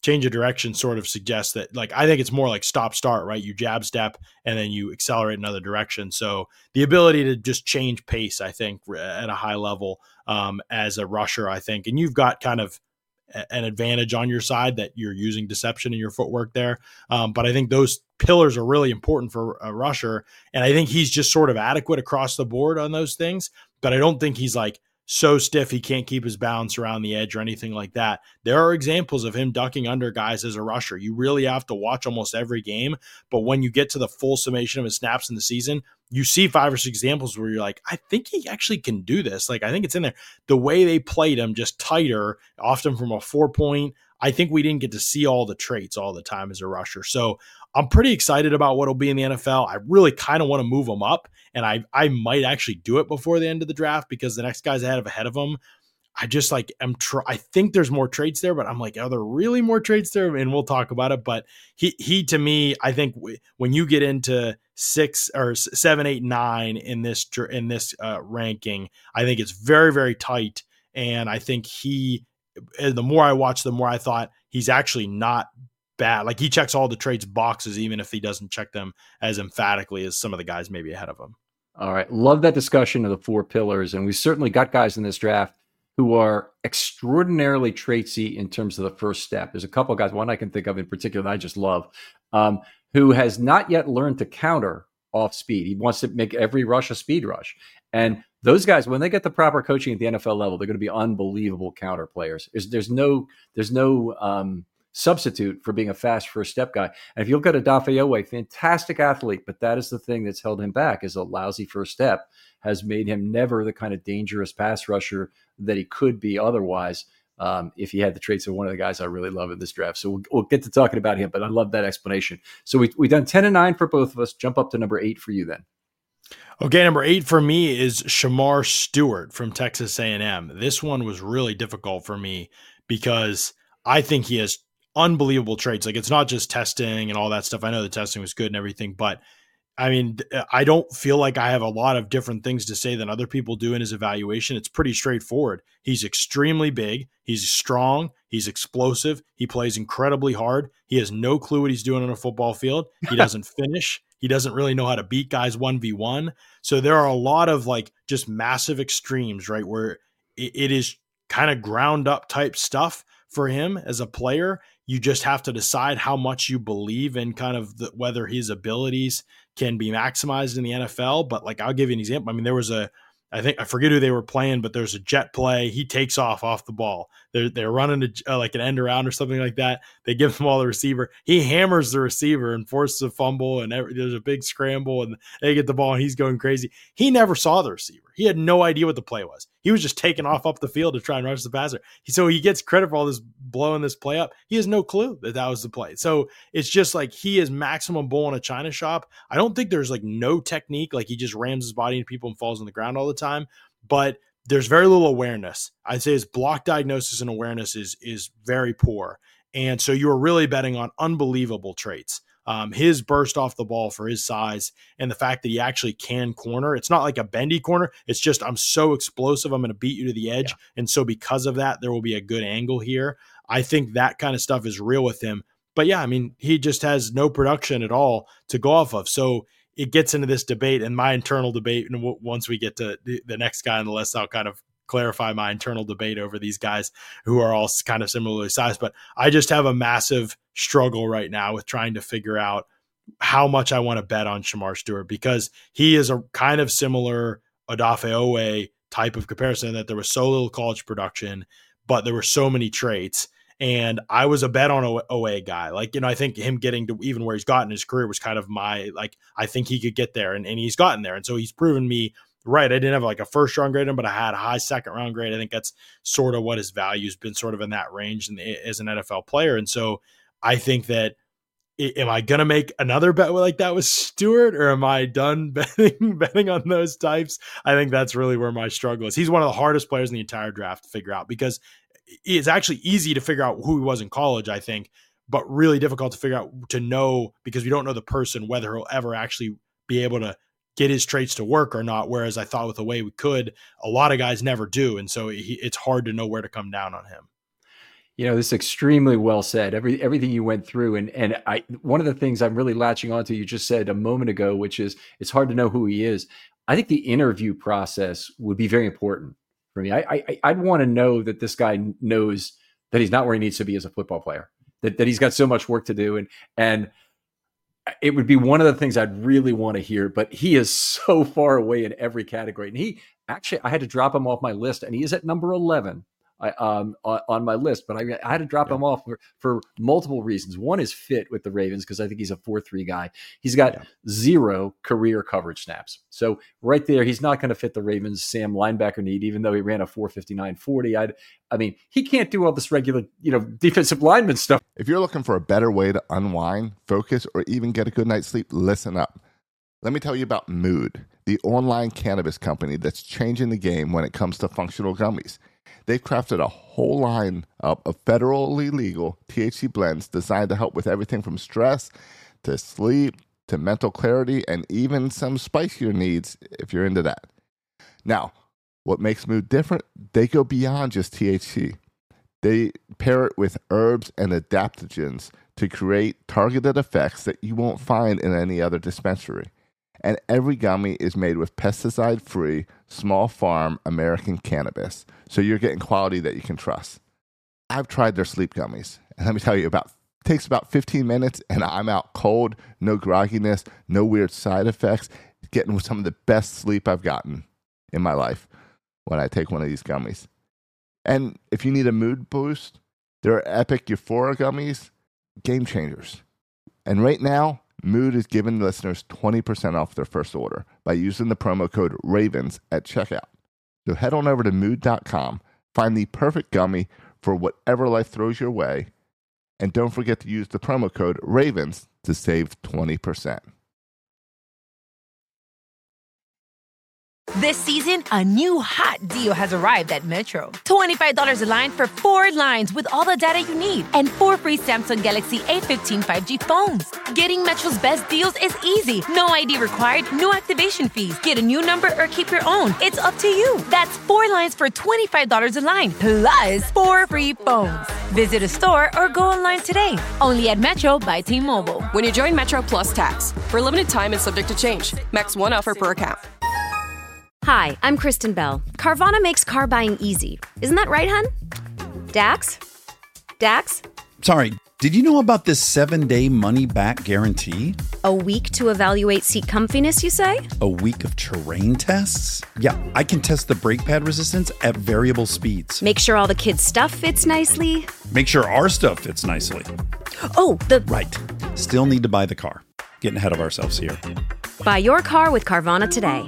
change of direction sort of suggests that, like, I think it's more like stop start, right? You jab step and then you accelerate another direction. So the ability to just change pace, I think, at a high level um, as a rusher, I think, and you've got kind of an advantage on your side that you're using deception in your footwork there. Um, but I think those pillars are really important for a rusher. And I think he's just sort of adequate across the board on those things, but I don't think he's like so stiff he can't keep his balance around the edge or anything like that. There are examples of him ducking under guys as a rusher. You really have to watch almost every game, but when you get to the full summation of his snaps in the season, you see five or six examples where you're like, I think he actually can do this. Like, I think it's in there. The way they played him, just tighter, often from a four point. I think we didn't get to see all the traits all the time as a rusher. So I'm pretty excited about what will be in the N F L. I really kind of want to move him up, and I I might actually do it before the end of the draft because the next guy's ahead of ahead of him. I just like am. Tr- I think there's more traits there, but I'm like, are there really more traits there? And we'll talk about it. But he he to me, I think w- when you get into six or seven, eight, nine in this in this uh, ranking, I think it's very very tight. And I think he, the more I watch, the more I thought he's actually not bad. Like, he checks all the traits boxes, even if he doesn't check them as emphatically as some of the guys maybe ahead of him. All right. Love that discussion of the four pillars. And we certainly got guys in this draft who are extraordinarily traitsy in terms of the first step. There's a couple of guys, one I can think of in particular that I just love, um, who has not yet learned to counter off speed. He wants to make every rush a speed rush. And those guys, when they get the proper coaching at the N F L level, they're going to be unbelievable counter players. There's, there's no, there's no um, substitute for being a fast first step guy. And if you look at Odafe Oweh, fantastic athlete, but that is the thing that's held him back, is a lousy first step has made him never the kind of dangerous pass rusher that he could be otherwise um, if he had the traits of one of the guys I really love in this draft. So we'll, we'll get to talking about him, but I love that explanation. So we, we've done ten and nine for both of us. Jump up to number eight for you then. Okay, number eight for me is Shemar Stewart from Texas A and M. This one was really difficult for me because I think he has unbelievable traits. Like, it's not just testing and all that stuff. I know the testing was good and everything, but I mean, I don't feel like I have a lot of different things to say than other people do in his evaluation. It's pretty straightforward. He's extremely big. He's strong. He's explosive. He plays incredibly hard. He has no clue what he's doing on a football field. He doesn't finish. He doesn't really know how to beat guys one v one. So there are a lot of like just massive extremes, right? Where it, it is kind of ground up type stuff for him as a player. You just have to decide how much you believe in kind of the, whether his abilities can be maximized in the N F L. But like, I'll give you an example. I mean, there was a, I think, I forget who they were playing, but there's a jet play. He takes off off the ball. They're, they're running a, uh, like an end around or something like that. They give him all the receiver. He hammers the receiver and forces a fumble, and every, there's a big scramble, and they get the ball, and he's going crazy. He never saw the receiver. He had no idea what the play was. He was just taking off up the field to try and rush the passer. So he gets credit for all this blowing this play up. He has no clue that that was the play. So it's just like he is maximum bull in a china shop. I don't think there's like no technique. Like, he just rams his body into people and falls on the ground all the time. But there's very little awareness. I'd say his block diagnosis and awareness is is very poor. And so you are really betting on unbelievable traits. Um, his burst off the ball for his size and the fact that he actually can corner. It's not like a bendy corner. It's just, I'm so explosive, I'm going to beat you to the edge. Yeah. And so because of that, there will be a good angle here. I think that kind of stuff is real with him. But yeah, I mean, he just has no production at all to go off of. So it gets into this debate and my internal debate. And w- once we get to the next guy on the list, I'll kind of clarify my internal debate over these guys who are all kind of similarly sized. But I just have a massive struggle right now with trying to figure out how much I want to bet on Shemar Stewart, because he is a kind of similar Odafe Oweh type of comparison, that there was so little college production, but there were so many traits. And I was a bet on Oweh guy. Like, you know, I think him getting to even where he's gotten in his career was kind of my, like, I think he could get there, and, and he's gotten there. And so he's proven me right. I didn't have like a first round grade, but I had a high second round grade. I think that's sort of what his value has been, sort of in that range in the, as an N F L player. And so I think that, am I going to make another bet like that with Stewart, or am I done betting, betting on those types? I think that's really where my struggle is. He's one of the hardest players in the entire draft to figure out, because it's actually easy to figure out who he was in college, I think, but really difficult to figure out, to know, because we don't know the person, whether he'll ever actually be able to get his traits to work or not. Whereas I thought with the way we could, a lot of guys never do. And so he, it's hard to know where to come down on him. You know, this is extremely well said. Every everything you went through, and and I one of the things I'm really latching onto, you just said a moment ago, which is it's hard to know who he is. I think the interview process would be very important for me. I, I I'd want to know that this guy knows that he's not where he needs to be as a football player. That that he's got so much work to do, and and it would be one of the things I'd really want to hear. But he is so far away in every category, and he actually I had to drop him off my list, and he is at number eleven. I, um, on, on my list, but I, I had to drop yeah. him off for, for multiple reasons. One is fit with the Ravens because I think he's a four three guy. He's got yeah. zero career coverage snaps. So right there, he's not going to fit the Ravens Sam linebacker need, even though he ran a four fifty-nine forty. I'd, I mean, he can't do all this regular, you know, defensive lineman stuff. If you're looking for a better way to unwind, focus, or even get a good night's sleep, listen up. Let me tell you about Mood, the online cannabis company that's changing the game when it comes to functional gummies. They've crafted a whole line of federally legal T H C blends designed to help with everything from stress to sleep to mental clarity and even some spicier needs if you're into that. Now, what makes Mood different? They go beyond just T H C. They pair it with herbs and adaptogens to create targeted effects that you won't find in any other dispensary. And every gummy is made with pesticide-free, small farm American cannabis. So you're getting quality that you can trust. I've tried their sleep gummies. And let me tell you, about it takes about fifteen minutes and I'm out cold, no grogginess, no weird side effects, getting some of the best sleep I've gotten in my life when I take one of these gummies. And if you need a mood boost, there are Epic Euphoria gummies, game changers. And right now, Mood is giving listeners twenty percent off their first order by using the promo code RAVENS at checkout. So head on over to mood dot com, find the perfect gummy for whatever life throws your way, and don't forget to use the promo code RAVENS to save twenty percent. This season, a new hot deal has arrived at Metro. twenty-five dollars a line for four lines with all the data you need and four free Samsung Galaxy A fifteen five G phones. Getting Metro's best deals is easy. No I D required, no activation fees. Get a new number or keep your own. It's up to you. That's four lines for twenty-five dollars a line, plus four free phones. Visit a store or go online today. Only at Metro by T-Mobile. When you join Metro Plus Tax, for a limited time and subject to change. Max one offer per account. Hi, I'm Kristen Bell. Carvana makes car buying easy. Isn't that right, hun? Dax? Dax? Sorry, did you know about this seven-day money-back guarantee? A week to evaluate seat comfiness, you say? A week of terrain tests? Yeah, I can test the brake pad resistance at variable speeds. Make sure all the kids' stuff fits nicely. Make sure our stuff fits nicely. Oh, the... Right. Still need to buy the car. Getting ahead of ourselves here. Buy your car with Carvana today.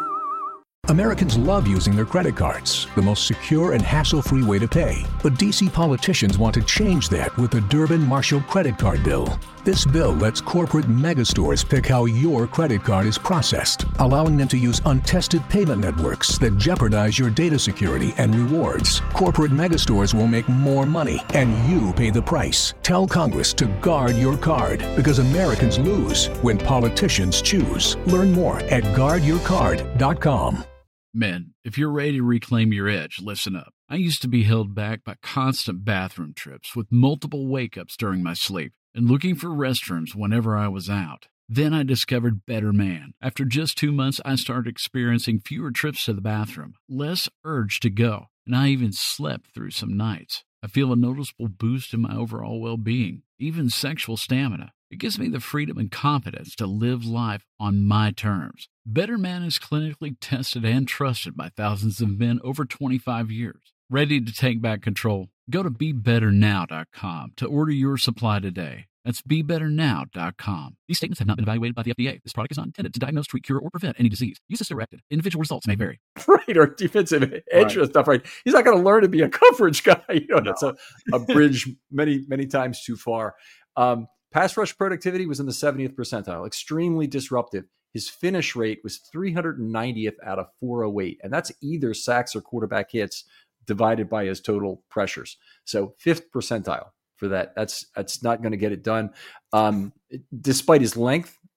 Americans love using their credit cards, the most secure and hassle-free way to pay. But D C politicians want to change that with the Durbin-Marshall credit card bill. This bill lets corporate megastores pick how your credit card is processed, allowing them to use untested payment networks that jeopardize your data security and rewards. Corporate megastores will make more money, and you pay the price. Tell Congress to guard your card, because Americans lose when politicians choose. Learn more at guard your card dot com. Men, if you're ready to reclaim your edge, listen up. I used to be held back by constant bathroom trips with multiple wake-ups during my sleep and looking for restrooms whenever I was out. Then I discovered Better Man. After just two months, I started experiencing fewer trips to the bathroom, less urge to go, and I even slept through some nights. I feel a noticeable boost in my overall well-being, even sexual stamina. It gives me the freedom and confidence to live life on my terms. Better Man is clinically tested and trusted by thousands of men over twenty-five years. Ready to take back control? Go to be better now dot com to order your supply today. That's be better now dot com. These statements have not been evaluated by the F D A. This product is not intended to diagnose, treat, cure, or prevent any disease. Use as directed. Individual results may vary. Right, or defensive edge right. stuff, right? He's not going to learn to be a coverage guy. You know, no. That's a, a bridge many, many times too far. Um, pass rush productivity was in the seventieth percentile, extremely disruptive. His finish rate was three hundred ninetieth out of four oh eight, and that's either sacks or quarterback hits divided by his total pressures. So fifth percentile for that. That's that's not going to get it done. Um, despite his length,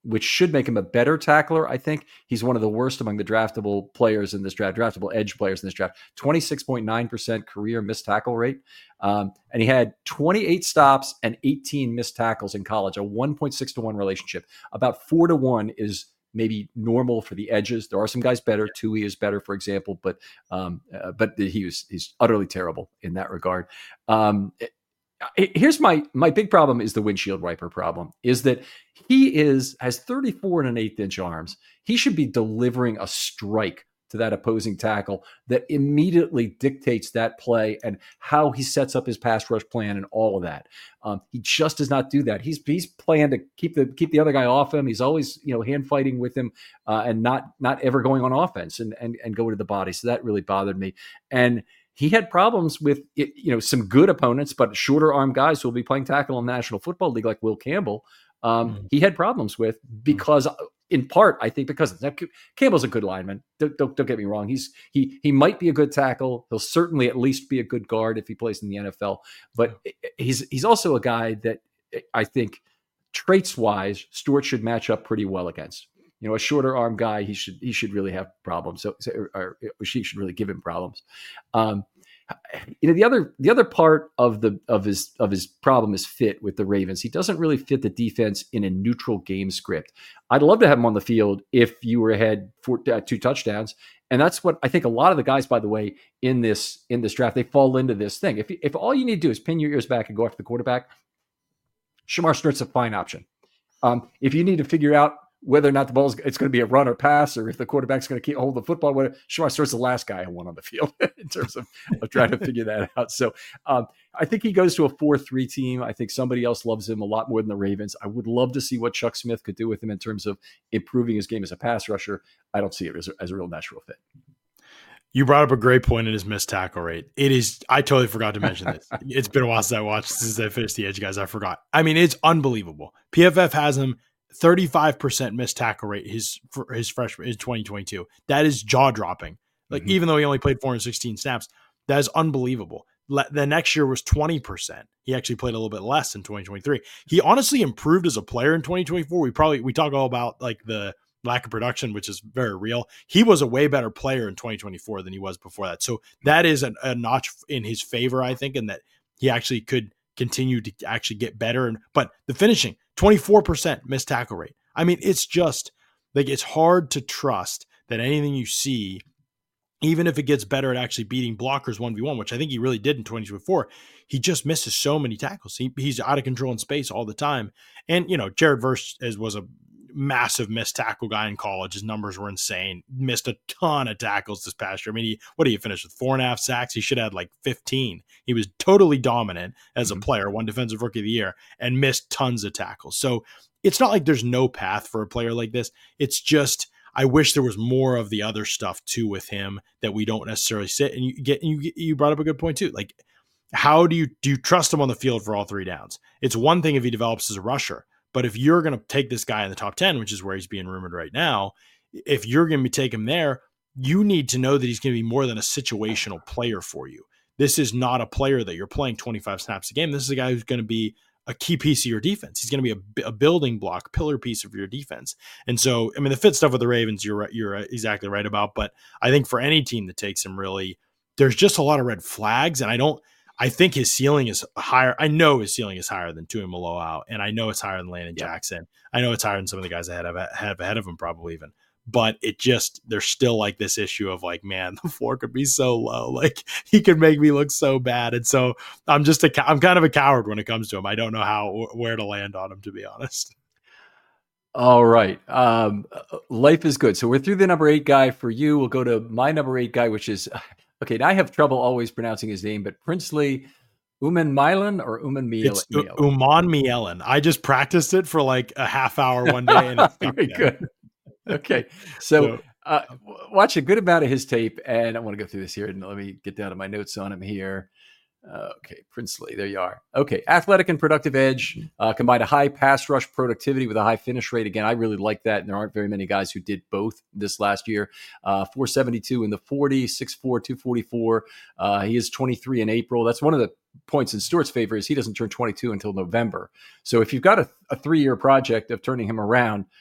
which should make him a better tackler. I think he's one of the worst among the draftable players in this draft, draftable edge players in this draft. twenty-six point nine percent career missed tackle rate. Um, and he had twenty-eight stops and eighteen missed tackles in college, a one point six to one relationship. About four to one is maybe normal for the edges. There are some guys better. Tui is better, for example, but um, uh, but he was he's utterly terrible in that regard. Um, Here's my my big problem is the windshield wiper problem, is that he is has thirty-four and an eighth inch arms. He should be delivering a strike to that opposing tackle that immediately dictates that play and how he sets up his pass rush plan and all of that. Um, he just does not do that. He's he's playing to keep the keep the other guy off him. He's always, you know, hand fighting with him uh, and not not ever going on offense and and and go to the body. So that really bothered me. And he had problems with, you know, some good opponents, but shorter arm guys who will be playing tackle in the National Football League, like Will Campbell. Um, mm. He had problems with because, in part, I think because now, Campbell's a good lineman. Don't, don't, don't get me wrong. He's he he might be a good tackle. He'll certainly at least be a good guard if he plays in the N F L. But he's he's also a guy that I think traits wise, Stewart should match up pretty well against. You know, a shorter arm guy, he should he should really have problems. So, or, or she should really give him problems. Um, you know, the other the other part of the of his of his problem is fit with the Ravens. He doesn't really fit the defense in a neutral game script. I'd love to have him on the field if you were ahead for uh, two touchdowns, and that's what I think a lot of the guys, by the way, in this in this draft, they fall into this thing. If if all you need to do is pin your ears back and go after the quarterback, Shamar Stewart's a fine option. Um, if you need to figure out whether or not the ball is it's going to be a run or pass, or if the quarterback's going to keep hold the football, whatever, Shamar Stewart's the last guy I want on the field in terms of, of trying to figure that out. So um, I think he goes to a four three team. I think somebody else loves him a lot more than the Ravens. I would love to see what Chuck Smith could do with him in terms of improving his game as a pass rusher. I don't see it as a, as a real natural fit. You brought up a great point in his missed tackle rate. It is, I totally forgot to mention this. It's been a while since I watched, since I finished the Edge, guys. I forgot. I mean, it's unbelievable. P F F has him thirty-five percent missed tackle rate his for his freshman in twenty twenty-two. That is jaw dropping. Like, mm-hmm. even though he only played four hundred sixteen snaps, that is unbelievable. Le- the next year was twenty percent. He actually played a little bit less in twenty twenty-three. He honestly improved as a player in twenty twenty-four. We probably, we talk all about like the lack of production, which is very real. He was a way better player in twenty twenty-four than he was before that. So that is an, a notch in his favor, I think, and that he actually could continue to actually get better. And but the finishing, twenty-four percent missed tackle rate. I mean, it's just like, it's hard to trust that anything you see, even if it gets better at actually beating blockers one v one, which I think he really did in twenty twenty-four, he just misses so many tackles. He, he's out of control in space all the time. And, you know, Jared Verse is, was a massive missed tackle guy in college. His numbers were insane. Missed a ton of tackles this past year. I mean, he, what did he finish with? Four and a half sacks. He should have had like fifteen. He was totally dominant as a player, won defensive rookie of the year, and missed tons of tackles. So it's not like there's no path for a player like this. It's just, I wish there was more of the other stuff too with him that we don't necessarily sit. And you get, you, you brought up a good point too. Like, how do you, do you trust him on the field for all three downs? It's one thing if he develops as a rusher, but if you're going to take this guy in the top ten, which is where he's being rumored right now, if you're going to take him there, you need to know that he's going to be more than a situational player for you. This is not a player that you're playing twenty-five snaps a game. This is a guy who's going to be a key piece of your defense. He's going to be a, a building block, pillar piece of your defense. And so, I mean, the fit stuff with the Ravens, you're right, you're exactly right about. But I think for any team that takes him, really, there's just a lot of red flags. And I don't, I think his ceiling is higher. I know his ceiling is higher than Tuimoloau, and I know it's higher than Landon yeah. Jackson. I know it's higher than some of the guys ahead of have ahead of him, probably even. But it just, there's still like this issue of like, man, the floor could be so low. Like, he could make me look so bad. And so I'm just a, I'm kind of a coward when it comes to him. I don't know how, where to land on him, to be honest. All right. Um, life is good. So we're through the number eight guy for you. We'll go to my number eight guy, which is, okay, now I have trouble always pronouncing his name, but Princely Umanmielen or Umanmielen? It's Umanmielen. I just practiced it for like a half hour one day. And it's very good. Okay. So uh, watch a good amount of his tape, and I want to go through this here, and let me get down to my notes on him here. Uh, okay, Princely, there you are. Okay, athletic and productive edge, uh, combined a high pass rush productivity with a high finish rate. Again, I really like that, and there aren't very many guys who did both this last year. Uh, four seventy-two in the forty, six four, two forty-four. Uh, he is twenty-three in April. That's one of the points in Stewart's favor is he doesn't turn twenty-two until November. So if you've got a, a three-year project of turning him around,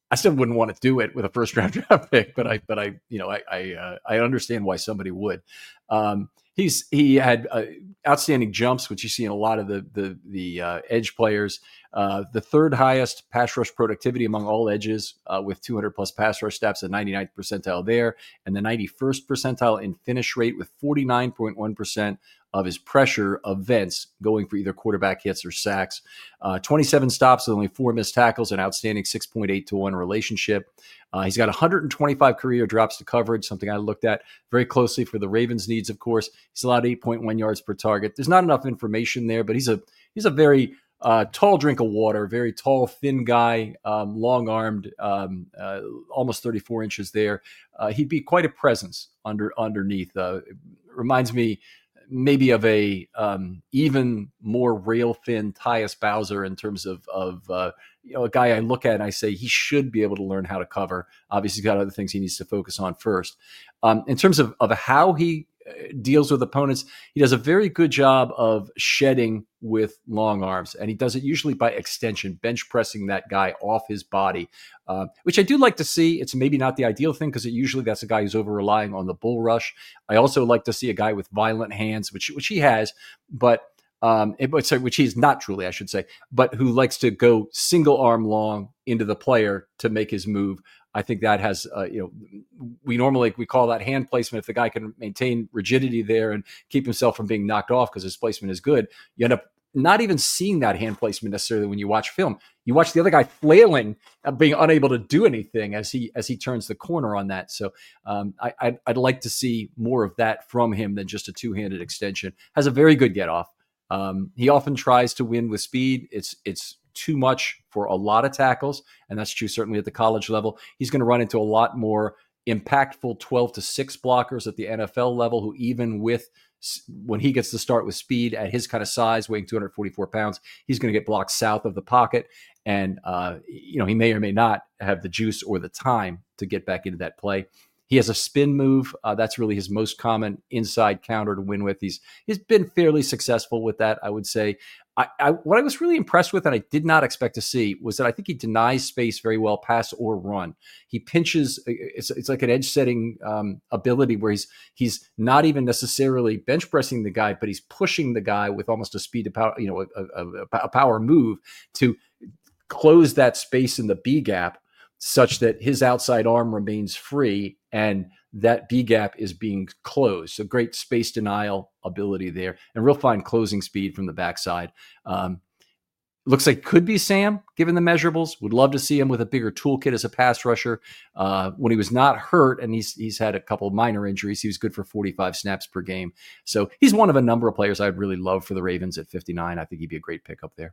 I still wouldn't want to do it with a first round draft pick, but I, but I, you know, I, I, uh, I understand why somebody would. Um, he's he had uh, outstanding jumps, which you see in a lot of the the the uh, edge players. Uh, the third highest pass rush productivity among all edges, uh, with two hundred plus pass rush steps, the ninety-ninth percentile there, and the ninety-first percentile in finish rate with forty-nine point one percent of his pressure events going for either quarterback hits or sacks. Uh, twenty-seven stops with only four missed tackles, an outstanding six point eight to one relationship. Uh, he's got one hundred twenty-five career drops to coverage, something I looked at very closely for the Ravens' needs, of course. He's allowed eight point one yards per target. There's not enough information there, but he's a he's a very uh, tall drink of water, very tall, thin guy, um, long-armed, um, uh, almost thirty-four inches there. Uh, he'd be quite a presence under underneath. Uh, reminds me maybe of a um, even more rail thin Tyus Bowser in terms of, of uh, you know, a guy I look at and I say he should be able to learn how to cover. Obviously, he's got other things he needs to focus on first. Um, in terms of, of how he deals with opponents, he does a very good job of shedding with long arms, and he does it usually by extension, bench pressing that guy off his body, uh, which I do like to see. It's maybe not the ideal thing because usually that's a guy who's over relying on the bull rush. I also like to see a guy with violent hands, which which he has, but um, it, which he's not truly, I should say, but who likes to go single arm long into the player to make his move. I think that has, uh, you know, we normally, we call that hand placement. If the guy can maintain rigidity there and keep himself from being knocked off because his placement is good, you end up not even seeing that hand placement necessarily when you watch film. You watch the other guy flailing, uh, being unable to do anything as he as he turns the corner on that. So um, I, I'd, I'd like to see more of that from him than just a two-handed extension. Has a very good get off. Um, he often tries to win with speed. It's it's too much for a lot of tackles, and that's true certainly at the college level. He's going to run into a lot more impactful twelve to six blockers at the N F L level who, even with when he gets to start with speed at his kind of size, weighing two hundred forty-four pounds, he's going to get blocked south of the pocket. And, uh, you know, he may or may not have the juice or the time to get back into that play. He has a spin move. Uh, that's really his most common inside counter to win with. He's he's been fairly successful with that, I would say. I, I, what I was really impressed with, and I did not expect to see, was that I think he denies space very well, pass or run. He pinches. It's, it's like an edge-setting um, ability where he's he's not even necessarily bench pressing the guy, but he's pushing the guy with almost a speed to power, you know, a, a, a power move to close that space in the B gap, such that his outside arm remains free and that B gap is being closed. So great space denial ability there and real fine closing speed from the backside. Um, looks like could be Sam, given the measurables. Would love to see him with a bigger toolkit as a pass rusher. Uh, when he was not hurt, and he's he's had a couple of minor injuries, he was good for forty-five snaps per game. So he's one of a number of players I'd really love for the Ravens at fifty-nine. I think he'd be a great pickup there.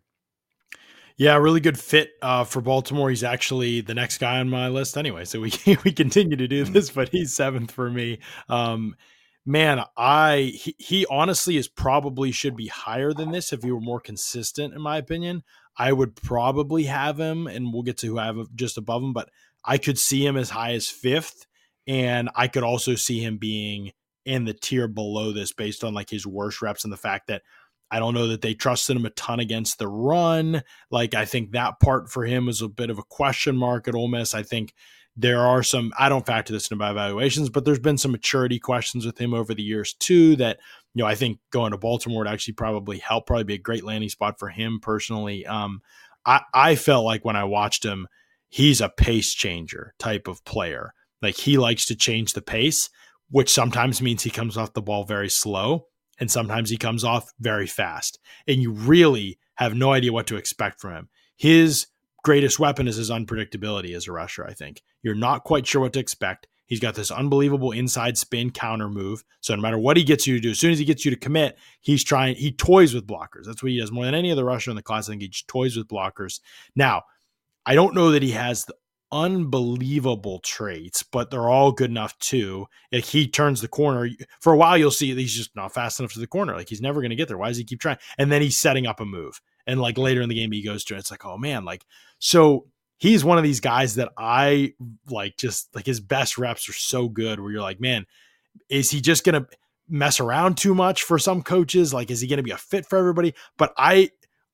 Yeah, really good fit uh, for Baltimore. He's actually the next guy on my list anyway, so we we continue to do this, but he's seventh for me. Um, man, I he, he honestly is probably should be higher than this if he were more consistent, in my opinion. I would probably have him, and we'll get to who I have just above him, but I could see him as high as fifth, and I could also see him being in the tier below this based on like his worst reps and the fact that I don't know that they trusted him a ton against the run. Like, I think that part for him was a bit of a question mark at Ole Miss. I think there are some, I don't factor this into my evaluations, but there's been some maturity questions with him over the years too that, you know, I think going to Baltimore would actually probably help, probably be a great landing spot for him personally. Um, I, I felt like when I watched him, he's a pace changer type of player. Like, he likes to change the pace, which sometimes means he comes off the ball very slow. And sometimes he comes off very fast, and you really have no idea what to expect from him. His greatest weapon is his unpredictability as a rusher, I think. You're not quite sure what to expect. He's got this unbelievable inside spin counter move. So no matter what he gets you to do, as soon as he gets you to commit, he's trying, he toys with blockers. That's what he does more than any other rusher in the class. I think he just toys with blockers. Now, I don't know that he has the unbelievable traits, but they're all good enough too. If he turns the corner for a while, you'll see he's just not fast enough to the corner. Like, he's never going to get there. Why does he keep trying? And then he's setting up a move. And like later in the game, he goes to it. It's like, oh man, like, so he's one of these guys that I like, just like his best reps are so good where you're like, man, is he just going to mess around too much for some coaches? Like, is he going to be a fit for everybody? But I,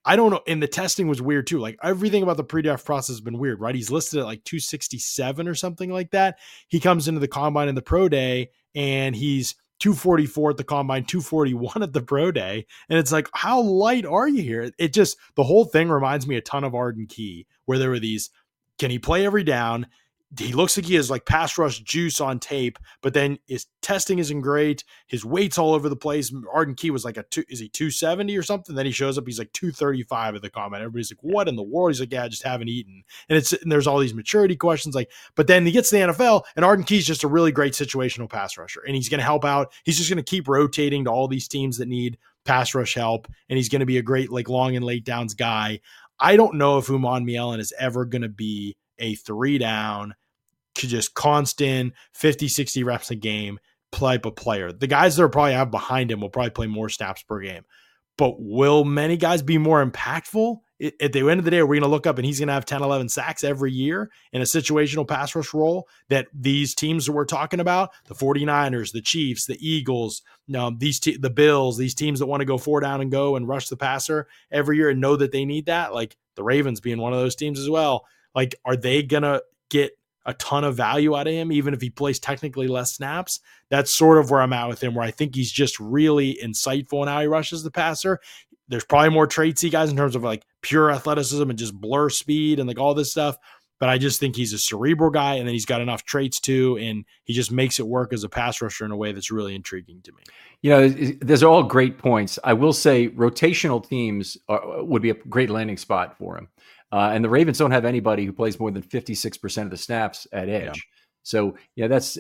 I don't know. And the testing was weird too. Like everything about the pre-draft process has been weird, right? He's listed at like two sixty-seven or something like that. He comes into the combine in the pro day and he's two forty-four at the combine, two forty-one at the pro day. And it's like, how light are you here? It just, the whole thing reminds me a ton of Arden Key, where there were these, can he play every down? He looks like he has like pass rush juice on tape, but then his testing isn't great. His weight's all over the place. Arden Key was like a two, is he two seventy or something? Then he shows up, he's like two thirty-five at the combine. Everybody's like, what in the world? He's like, yeah, I just haven't eaten. And it's, and there's all these maturity questions. Like, but then he gets to the N F L and Arden Key's just a really great situational pass rusher. And he's going to help out. He's just going to keep rotating to all these teams that need pass rush help. And he's going to be a great, like long and late downs guy. I don't know if Uman Mielen is ever going to be a three down, just constant fifty, sixty reps a game type of player. The guys that are probably have behind him will probably play more snaps per game. But will many guys be more impactful? At the end of the day, we're going to look up and he's going to have ten, eleven sacks every year in a situational pass rush role that these teams that we're talking about, the 49ers, the Chiefs, the Eagles, um, these te- the Bills, these teams that want to go four down and go and rush the passer every year and know that they need that, like the Ravens being one of those teams as well. Like, are they going to get a ton of value out of him, even if he plays technically less snaps? That's sort of where I'm at with him, where I think he's just really insightful in how he rushes the passer. There's probably more traitsy guys in terms of like pure athleticism and just blur speed and like all this stuff. But I just think he's a cerebral guy, and then he's got enough traits too, and he just makes it work as a pass rusher in a way that's really intriguing to me. You know, those are all great points. I will say rotational teams are, would be a great landing spot for him. Uh, and the Ravens don't have anybody who plays more than fifty-six percent of the snaps at edge. Yeah. So, yeah, that's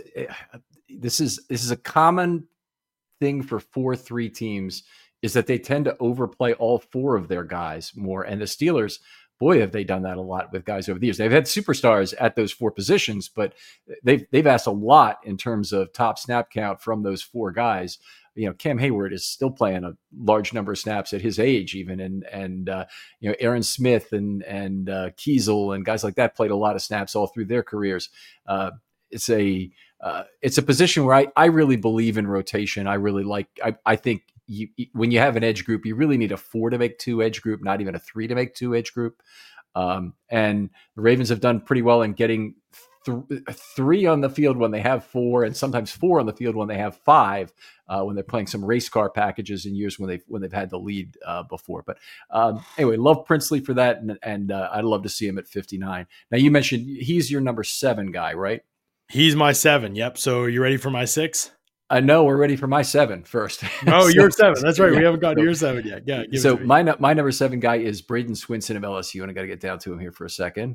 this is this is a common thing for four three teams, is that they tend to overplay all four of their guys more. And the Steelers, boy, have they done that a lot with guys over the years. They've had superstars at those four positions, but they've they've asked a lot in terms of top snap count from those four guys. You know, Cam Hayward is still playing a large number of snaps at his age, even, and and uh, you know, Aaron Smith and and uh, Kiesel and guys like that played a lot of snaps all through their careers. Uh, it's a uh, it's a position where I, I really believe in rotation. I really like. I I think you, when you have an edge group, you really need a four to make two edge group, not even a three to make two edge group. Um, and the Ravens have done pretty well in getting th- three on the field when they have four, and sometimes four on the field when they have five, uh, when they're playing some race car packages in years when they've, when they've had the lead uh, before. But um, anyway, love Princely for that. And, and uh, I'd love to see him at fifty-nine. Now, you mentioned he's your number seven guy, right? He's my seven. Yep. So are you ready for my six? I know we're ready for my seven first. Oh, so, you're seven. That's right. Yeah. We haven't got to your seven yet. Yeah. So my my number seven guy is Braden Swinson of L S U, and I got to get down to him here for a second.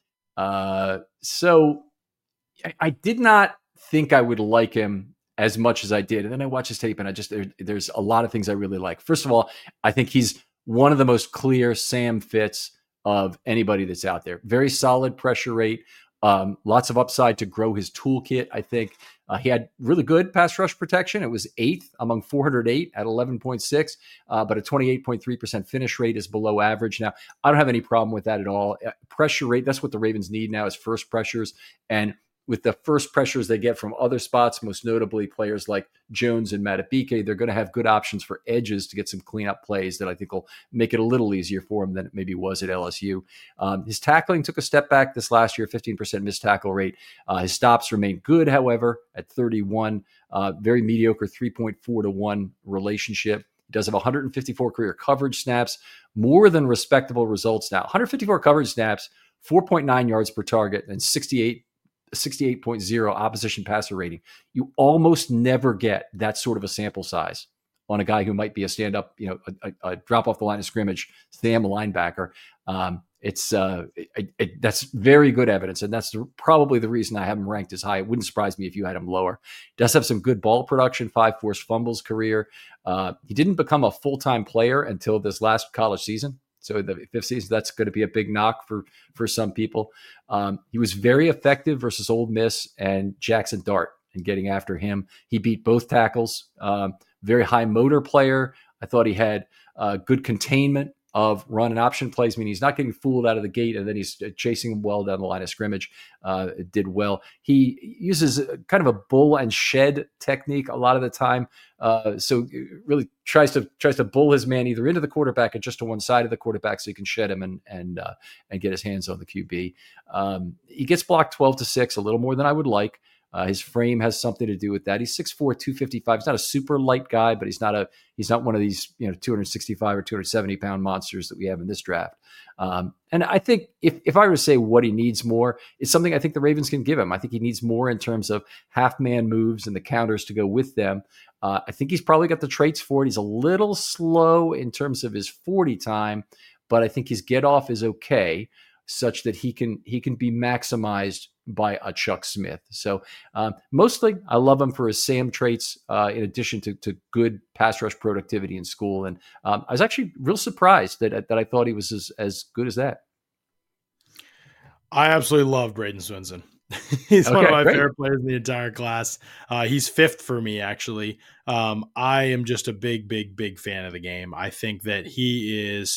Uh, so I, I did not think I would like him as much as I did, and then I watched his tape, and I just there, there's a lot of things I really like. First of all, I think he's one of the most clear Sam fits of anybody that's out there. Very solid pressure rate. Um, lots of upside to grow his toolkit. I think uh, he had really good pass rush protection. It was eighth among four hundred eight at eleven point six, uh, but a twenty-eight point three percent finish rate is below average. Now, I don't have any problem with that at all. Uh, pressure rate, that's what the Ravens need now, is first pressures. And with the first pressures they get from other spots, most notably players like Jones and Matabike, they're going to have good options for edges to get some cleanup plays that I think will make it a little easier for him than it maybe was at L S U. Um, his tackling took a step back this last year, fifteen percent missed tackle rate. Uh, his stops remain good, however, at thirty-one. Uh, very mediocre three point four to one relationship. He does have one hundred fifty-four career coverage snaps, more than respectable results now. one hundred fifty-four coverage snaps, four point nine yards per target, and sixty-eight sixty-eight point oh opposition passer rating. You almost never get that sort of a sample size on a guy who might be a stand-up, you know, a, a, a drop off the line of scrimmage, Sam linebacker. Um, it's uh, it, it, that's very good evidence, and that's the, probably the reason I have him ranked as high. It wouldn't surprise me if you had him lower. He does have some good ball production, five forced fumbles career. Uh, he didn't become a full-time player until this last college season. So the fifth season, that's going to be a big knock for, for some people. Um, he was very effective versus Ole Miss and Jackson Dart in getting after him. He beat both tackles. Um, very high motor player. I thought he had uh, good containment of run and option plays, meaning he's not getting fooled out of the gate, and then he's chasing him well down the line of scrimmage. Uh, did well. He uses kind of a bull and shed technique a lot of the time. Uh, so really tries to tries to bull his man either into the quarterback or just to one side of the quarterback so he can shed him and and uh, and get his hands on the Q B. Um, he gets blocked twelve to six, a little more than I would like. Uh, his frame has something to do with that. He's six four, two fifty-five. He's not a super light guy, but he's not a he's not one of these, you know, two sixty-five or two seventy pound monsters that we have in this draft. Um, and I think if if I were to say what he needs more, it's something I think the Ravens can give him. I think he needs more in terms of half man moves and the counters to go with them. Uh, I think he's probably got the traits for it. He's a little slow in terms of his forty time, but I think his get off is okay, such that he can he can be maximized by a Chuck Smith. So um, mostly I love him for his Sam traits, uh, in addition to, to good pass rush productivity in school. And um, I was actually real surprised that that I thought he was as, as good as that. I absolutely love Braden Swinson. He's okay, one of my great. favorite players in the entire class. Uh, he's fifth for me, actually. Um, I am just a big, big, big fan of the game. I think that he is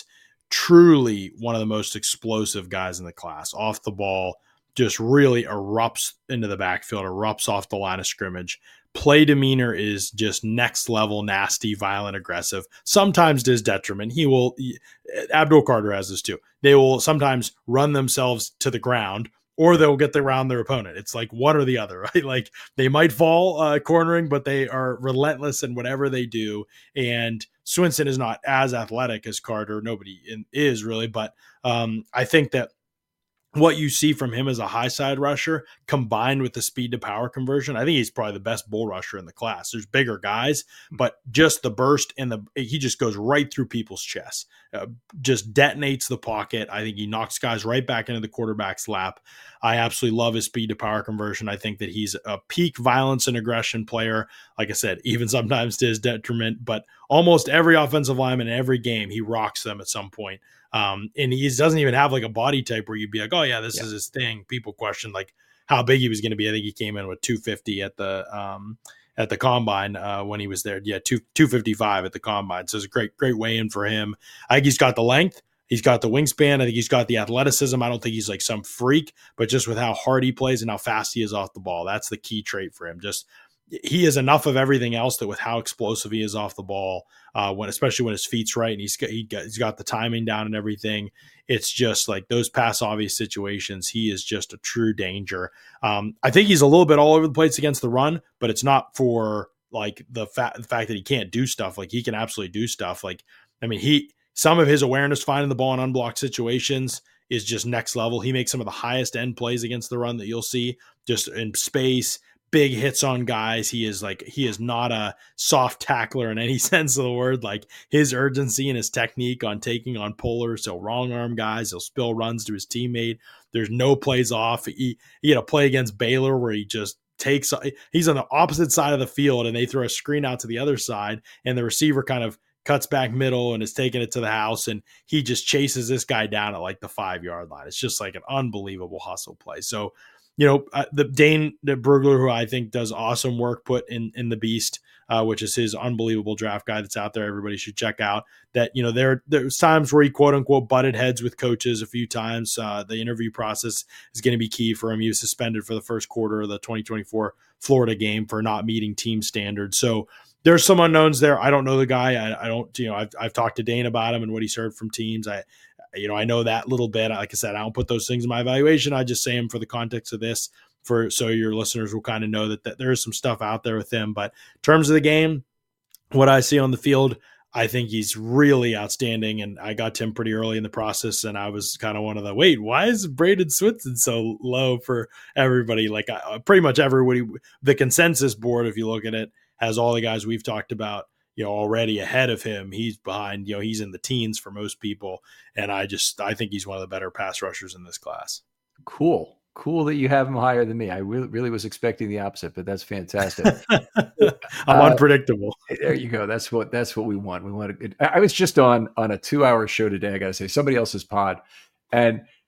truly one of the most explosive guys in the class. Off the ball, just really erupts into the backfield, erupts off the line of scrimmage. Play demeanor is just next level, nasty, violent, aggressive, sometimes to his detriment. He will, Abdul Carter has this too. They will sometimes run themselves to the ground, or they'll get around their opponent. It's like one or the other, right? Like they might fall uh, cornering, but they are relentless in whatever they do. And Swinson is not as athletic as Carter. Nobody in, is really, but um, I think that what you see from him as a high side rusher combined with the speed to power conversion, I think he's probably the best bull rusher in the class. There's bigger guys, but just the burst and the, he just goes right through people's chests, uh, just detonates the pocket. I think he knocks guys right back into the quarterback's lap. I absolutely love his speed to power conversion. I think that he's a peak violence and aggression player. Like I said, even sometimes to his detriment, but almost every offensive lineman in every game, he rocks them at some point. Um, and he doesn't even have like a body type where you'd be like, oh yeah, this yeah. is his thing. People question like how big he was going to be. I think he came in with two fifty at the, um, at the combine, uh, when he was there. Yeah. Two, 255 at the combine. So it's a great, great weigh in for him. I think he's got the length. He's got the wingspan. I think he's got the athleticism. I don't think he's like some freak, but just with how hard he plays and how fast he is off the ball, that's the key trait for him. Just, he is enough of everything else that with how explosive he is off the ball, uh, when especially when his feet's right and he's got, he got he's got the timing down and everything. It's just like those pass obvious situations. He is just a true danger. Um, I think he's a little bit all over the place against the run, but it's not for like the fact the fact that he can't do stuff. Like he can absolutely do stuff. Like I mean, he some of his awareness finding the ball in unblocked situations is just next level. He makes some of the highest end plays against the run that you'll see just in space. Big hits on guys. He is like, he is not a soft tackler in any sense of the word. Like his urgency and his technique on taking on pullers, so wrong arm guys, he'll spill runs to his teammate. There's no plays off. He, he had a play against Baylor where he just takes, he's on the opposite side of the field and they throw a screen out to the other side and the receiver kind of cuts back middle and is taking it to the house. And he just chases this guy down at like the five yard line. It's just like an unbelievable hustle play. So, you know, uh, the Dane the Brugler, who I think does awesome work, put in, in the Beast, uh, which is his unbelievable draft guide that's out there. Everybody should check out that. You know, there there's times where he quote unquote butted heads with coaches a few times. Uh, the interview process is going to be key for him. He was suspended for the first quarter of the twenty twenty-four Florida game for not meeting team standards. So there's some unknowns there. I don't know the guy. I, I don't, you know, I've, I've talked to Dane about him and what he's heard from teams. I, You know, I know that little bit. Like I said, I don't put those things in my evaluation. I just say them for the context of this, for so your listeners will kind of know that, that there is some stuff out there with him. But in terms of the game, what I see on the field, I think he's really outstanding. And I got to him pretty early in the process, and I was kind of one of the, wait, why is Braden Swinson so low for everybody? Like I, pretty much everybody, the consensus board, if you look at it, has all the guys we've talked about, you know, already ahead of him. He's behind, you know, he's in the teens for most people. And I just, I think he's one of the better pass rushers in this class. Cool. Cool that you have him higher than me. I really, really was expecting the opposite, but that's fantastic. I'm uh, unpredictable. There you go. That's what, that's what we want. We want to, I was just on, on a two hour show today. I got to say, somebody else's pod, and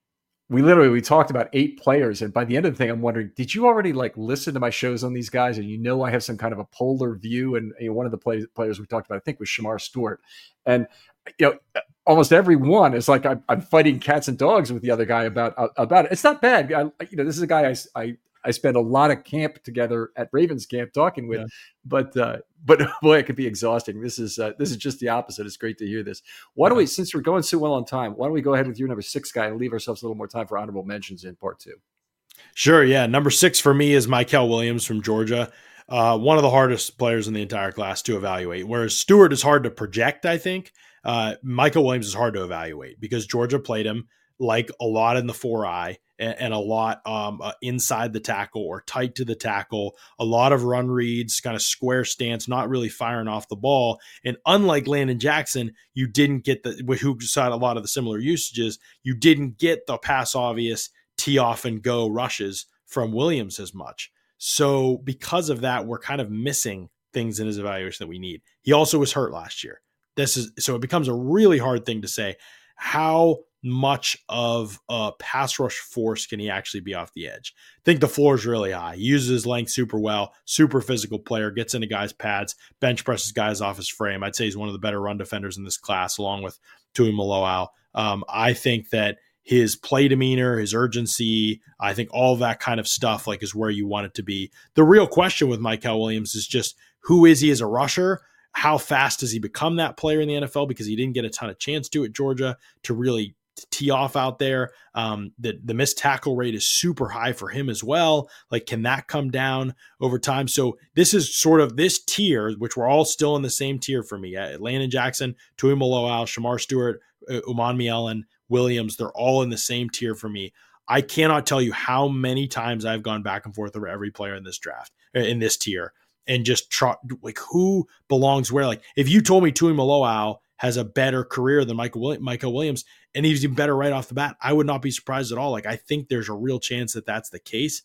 we literally, we talked about eight players. And by the end of the thing, I'm wondering, did you already like listen to my shows on these guys? And you know, I have some kind of a polar view. And you know, one of the play, players we talked about, I think was Shamar Stewart. And, you know, almost every one is like, I'm, I'm fighting cats and dogs with the other guy about, about it. It's not bad. I, you know, this is a guy I, I, I spent a lot of camp together at Ravens camp talking with, yeah. but, uh, but boy, it could be exhausting. This is, uh, this is just the opposite. It's great to hear this. Why don't we, since we're going so well on time, why don't we go ahead with your number six guy and leave ourselves a little more time for honorable mentions in part two? Sure. Yeah. Number six for me is Mykel Williams from Georgia. Uh, one of the hardest players in the entire class to evaluate, whereas Stewart is hard to project. I think, uh, Mykel Williams is hard to evaluate because Georgia played him like a lot in the four eye and, and a lot um, uh, inside the tackle or tight to the tackle, a lot of run reads, kind of square stance, not really firing off the ball. And unlike Landon Jackson, you didn't get the, who saw a lot of the similar usages, you didn't get the pass obvious tee off and go rushes from Williams as much. So because of that, we're kind of missing things in his evaluation that we need. He also was hurt last year. This is, so it becomes a really hard thing to say how much of a pass rush force can he actually be off the edge. I think the floor is really high. He uses his length super well, super physical player, gets into guys' pads, bench presses guys off his frame. I'd say he's one of the better run defenders in this class, along with Tui Maloau. Um, I think that his play demeanor, his urgency, I think all that kind of stuff like is where you want it to be. The real question with Mykel Williams is just who is he as a rusher? How fast does he become that player in the N F L? Because he didn't get a ton of chance to at Georgia to really tee off out there. Um, the, the missed tackle rate is super high for him as well. Like, can that come down over time? So this is sort of this tier, which we're all still in the same tier for me. Uh, Landon Jackson, Tui Maloau, Shamar Stewart, uh, Umanmielen, Williams, they're all in the same tier for me. I cannot tell you how many times I've gone back and forth over every player in this draft, in this tier, and just try, like who belongs where. Like if you told me Tui Maloau has a better career than Mykel Williams, Mykel Williams, and he's even better right off the bat, I would not be surprised at all. Like I think there's a real chance that that's the case.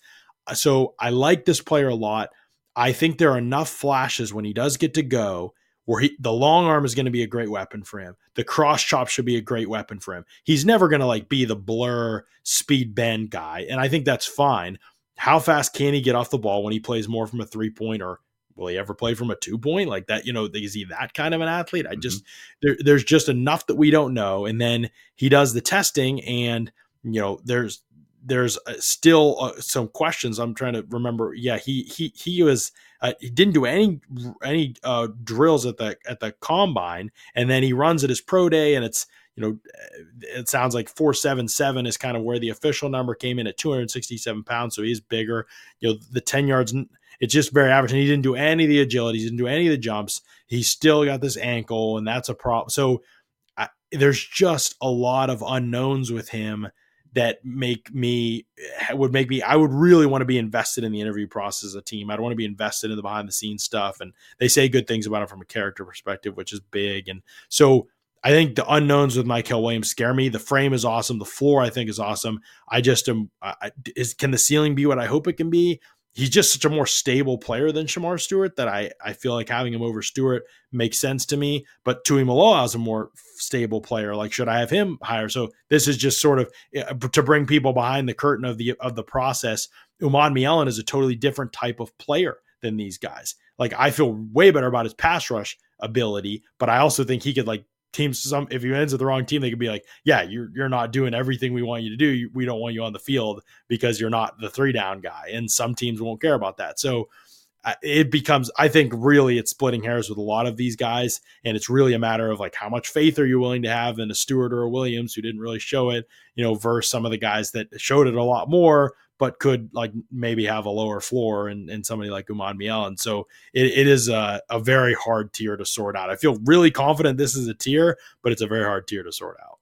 So I like this player a lot. I think there are enough flashes when he does get to go where he, the long arm is going to be a great weapon for him. The cross chop should be a great weapon for him. He's never going to like be the blur speed bend guy. And I think that's fine. How fast can he get off the ball when he plays more from a three point, or will he ever play from a two point like that? You know, is he that kind of an athlete? I just, mm-hmm. there, there's just enough that we don't know. And then he does the testing and, you know, there's, there's still uh, some questions. I'm trying to remember. Yeah. He, he, he was, uh, he didn't do any, any uh, drills at the, at the combine. And then he runs at his pro day and it's, you know, it sounds like four seven seven is kind of where the official number came in at two hundred sixty-seven pounds. So he's bigger, you know, the ten yards, it's just very average. And he didn't do any of the agility. He didn't do any of the jumps. He's still got this ankle and that's a problem. So I, there's just a lot of unknowns with him that make me, would make me, I would really want to be invested in the interview process as a team. I'd want to be invested in the behind the scenes stuff. And they say good things about him from a character perspective, which is big. And so I think the unknowns with Mykel Williams scare me. The frame is awesome. The floor I think is awesome. I just am, I, is, can the ceiling be what I hope it can be? He's just such a more stable player than Shamar Stewart that I, I feel like having him over Stewart makes sense to me. But Tui Maloau is a more stable player. Like, should I have him higher? So this is just sort of to bring people behind the curtain of the of the process. Umanmielen is a totally different type of player than these guys. Like, I feel way better about his pass rush ability, but I also think he could like teams. Some if he ends with the wrong team, they could be like, yeah, you're you're not doing everything we want you to do. We don't want you on the field because you're not the three down guy. And some teams won't care about that. So uh, it becomes, I think, really it's splitting hairs with a lot of these guys, and it's really a matter of like how much faith are you willing to have in a Stewart or a Williams who didn't really show it, you know, versus some of the guys that showed it a lot more, but could like maybe have a lower floor and, and somebody like Umanmielen. So it, it is a, a very hard tier to sort out. I feel really confident this is a tier, but it's a very hard tier to sort out.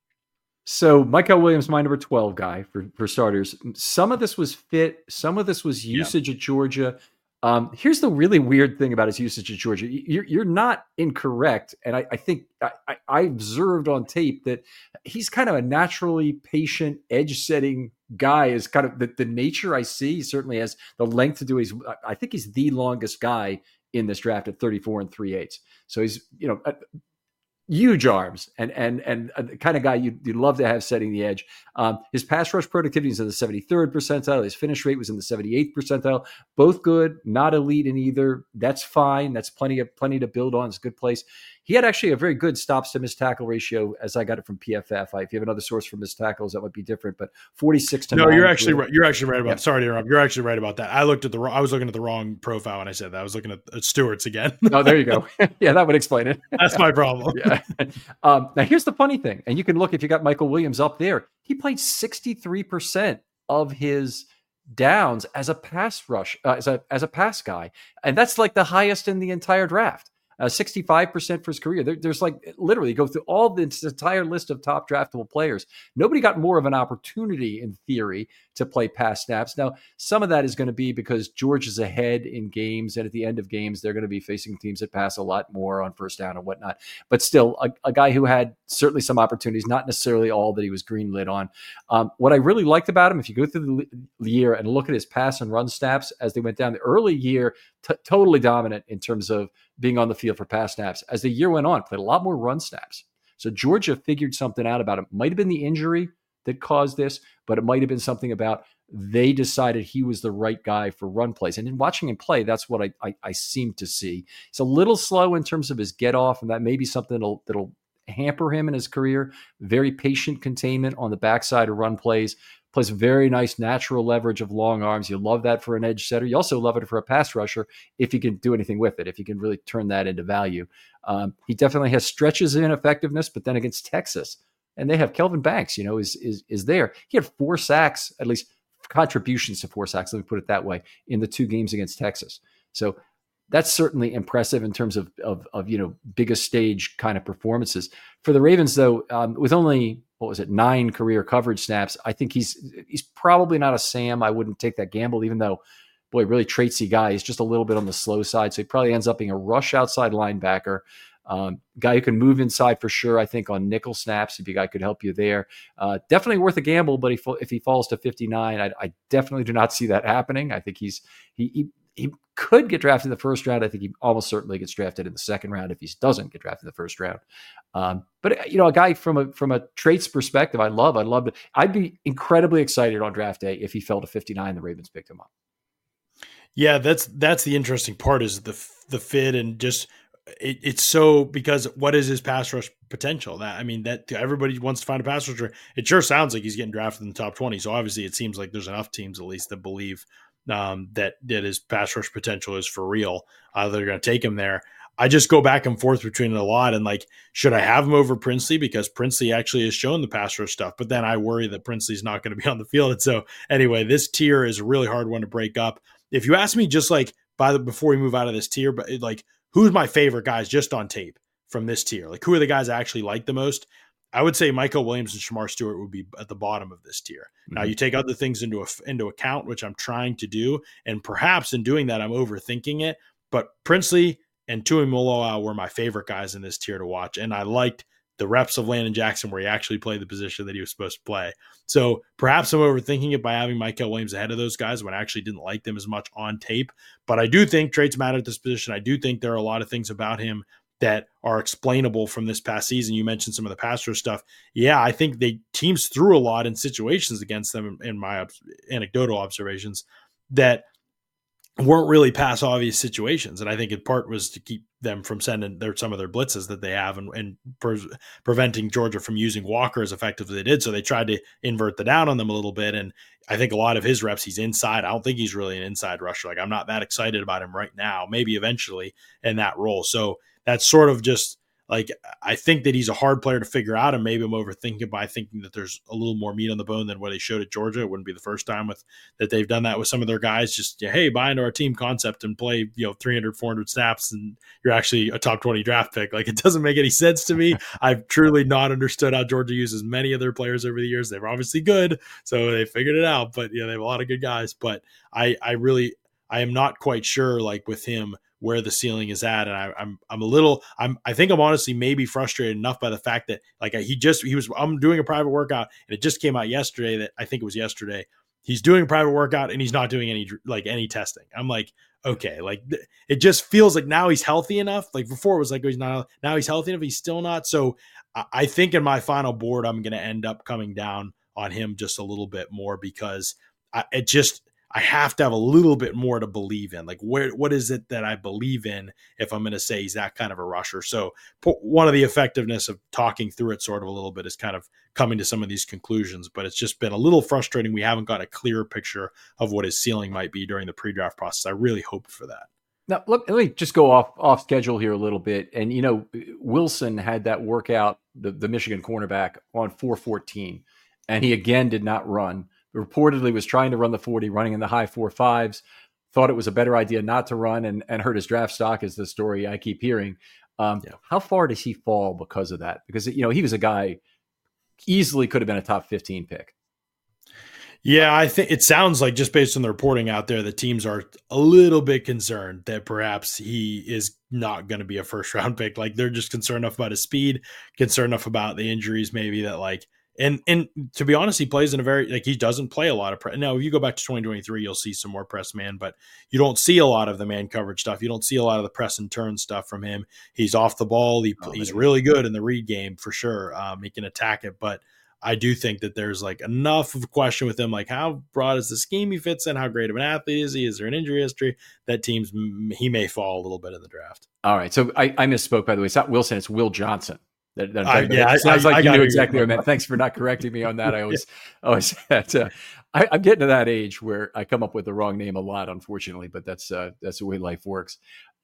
So Mykel Williams, my number twelve guy for, for starters. Some of this was fit. Some of this was usage yeah. at Georgia. Um, here's the really weird thing about his usage at Georgia. You're, you're not incorrect. And I, I think I, I observed on tape that he's kind of a naturally patient, edge-setting guy is kind of the, the nature I see. He certainly has the length to do. He's, I think he's the longest guy in this draft at thirty-four and three eighths. So he's, you know, huge arms and and and the kind of guy you'd, you'd love to have setting the edge. Um, his pass rush productivity is in the seventy-third percentile. His finish rate was in the seventy-eighth percentile. Both good, not elite in either. That's fine. That's plenty of plenty to build on. It's a good place. He had actually a very good stops to missed tackle ratio, as I got it from P F F. I, if you have another source for missed tackles, that might be different. But forty-six to no, nine. you're actually right. You're actually right about. Yeah. Sorry to interrupt. You're actually right about that. I looked at the. I was looking at the wrong profile when I said that. I was looking at, at Stewart's again. Oh, there you go. Yeah, that would explain it. That's my problem. Yeah. Um, now here's the funny thing, and you can look if you got Michael Williams up there. He played sixty-three percent of his downs as a pass rush, uh, as a as a pass guy, and that's like the highest in the entire draft. Uh, sixty-five percent for his career. There, there's like literally go through all this entire list of top draftable players. Nobody got more of an opportunity in theory to play pass snaps. Now, some of that is going to be because George is ahead in games, and at the end of games, they're going to be facing teams that pass a lot more on first down and whatnot. But still, a, a guy who had certainly some opportunities, not necessarily all that he was greenlit on. Um, what I really liked about him, if you go through the year and look at his pass and run snaps as they went down, the early year, t- totally dominant in terms of being on the field for pass snaps. As the year went on, played a lot more run snaps. So Georgia figured something out about him. Might have been the injury that caused this, but it might have been something about they decided he was the right guy for run plays. And in watching him play, that's what I, I, I seem to see. He's a little slow in terms of his get off, and that may be something that'll, that'll hamper him in his career. Very patient containment on the backside of run plays. Plays very nice natural leverage of long arms. You love that for an edge setter. You also love it for a pass rusher if you can do anything with it, if you can really turn that into value. Um, he definitely has stretches in effectiveness, but then against Texas, and they have Kelvin Banks, you know, is is is there. He had four sacks, at least contributions to four sacks, let me put it that way, in the two games against Texas. So that's certainly impressive in terms of, of, of you know, biggest stage kind of performances. For the Ravens, though, um, with only, what was it, nine career coverage snaps, I think he's he's probably not a Sam. I wouldn't take that gamble, even though, boy, really traitsy guy. He's just a little bit on the slow side. So he probably ends up being a rush outside linebacker. Um, guy who can move inside for sure, I think, on nickel snaps, if you guy could help you there. Uh, definitely worth a gamble, but if, if he falls to fifty-nine, I, I definitely do not see that happening. I think he's he, he he could get drafted in the first round. I think he almost certainly gets drafted in the second round if he doesn't get drafted in the first round. Um, but, you know, a guy from a from a traits perspective, I love. I'd love to. I'd be incredibly excited on draft day if he fell to fifty-nine. The Ravens picked him up. Yeah, that's that's the interesting part is the the fit and just it, it's so because what is his pass rush potential? That I mean that everybody wants to find a pass rusher. It sure sounds like he's getting drafted in the top twenty. So obviously it seems like there's enough teams at least that believe um, that that his pass rush potential is for real. Uh, they're going to take him there. I just go back and forth between it a lot and like, should I have him over Princely? Because Princely actually has shown the pass rush stuff, but then I worry that Princely's not going to be on the field. And so anyway, this tier is a really hard one to break up. If you ask me just like by the, before we move out of this tier, but it, like, who's my favorite guys just on tape from this tier? Like who are the guys I actually like the most? I would say Michael Williams and Shamar Stewart would be at the bottom of this tier. Mm-hmm. Now you take other things into, a, into account, which I'm trying to do. And perhaps in doing that, I'm overthinking it, but Princely and Tuimoloau were my favorite guys in this tier to watch. And I liked the reps of Landon Jackson where he actually played the position that he was supposed to play. So perhaps I'm overthinking it by having Michael Williams ahead of those guys when I actually didn't like them as much on tape. But I do think traits matter at this position. I do think there are a lot of things about him that are explainable from this past season. You mentioned some of the pass rush stuff. Yeah, I think they teams threw a lot in situations against them in my anecdotal observations that weren't really pass obvious situations. And I think in part was to keep them from sending their, some of their blitzes that they have and, and pre- preventing Georgia from using Walker as effectively as they did. So they tried to invert the down on them a little bit. And I think a lot of his reps, he's inside. I don't think he's really an inside rusher. Like I'm not that excited about him right now, maybe eventually in that role. So that's sort of just like, I think that he's a hard player to figure out, and maybe I'm overthinking it by thinking that there's a little more meat on the bone than what they showed at Georgia. It wouldn't be the first time with that they've done that with some of their guys. Just, yeah, hey, buy into our team concept and play, you know, three hundred, four hundred snaps, and you're actually a top twenty draft pick. Like, it doesn't make any sense to me. I've truly not understood how Georgia uses many of their players over the years. They're obviously good, so they figured it out. But yeah, they have a lot of good guys. But I, I really, I am not quite sure, like with him, where the ceiling is at. And I, I'm, I'm a little, I'm, I think I'm honestly maybe frustrated enough by the fact that like he just, he was, I'm doing a private workout and it just came out yesterday that I think it was yesterday. He's doing a private workout and he's not doing any, like any testing. I'm like, okay, like it just feels like now he's healthy enough. Like before it was like, he's not, now he's healthy enough. He's still not. So I think in my final board, I'm going to end up coming down on him just a little bit more because I, it just, I have to have a little bit more to believe in. Like, where, what is it that I believe in if I'm going to say he's that kind of a rusher? So one of the effectiveness of talking through it sort of a little bit is kind of coming to some of these conclusions, but it's just been a little frustrating. We haven't got a clear picture of what his ceiling might be during the pre-draft process. I really hoped for that. Now, let, let me just go off off schedule here a little bit. And, you know, Wilson had that workout, the, the Michigan cornerback, on four fourteen, and he again did not run. Reportedly was trying to run the forty, running in the high four fives, thought it was a better idea not to run and, and hurt his draft stock is the story I keep hearing. Um, yeah. How far does he fall because of that? Because, you know, he was a guy easily could have been a top fifteen pick. Yeah, I think it sounds like just based on the reporting out there, the teams are a little bit concerned that perhaps he is not going to be a first round pick. Like they're just concerned enough about his speed, concerned enough about the injuries, maybe that like, And and to be honest, he plays in a very, like he doesn't play a lot of press. Now, if you go back to twenty twenty-three, you'll see some more press man, but you don't see a lot of the man coverage stuff. You don't see a lot of the press and turn stuff from him. He's off the ball. He, oh, he's really good in the read game for sure. Um, he can attack it, but I do think that there's like enough of a question with him, like how broad is the scheme he fits in? How great of an athlete is he? Is there an injury history that teams, he may fall a little bit in the draft. All right. So I, I misspoke, by the way. It's not Wilson, it's Will Johnson. That, that I, yeah, it sounds I, like I, you I knew exactly what I meant. Thanks for not correcting me on that. I always, yeah. always had to, I, I'm getting to that age where I come up with the wrong name a lot, unfortunately, but that's uh, that's the way life works.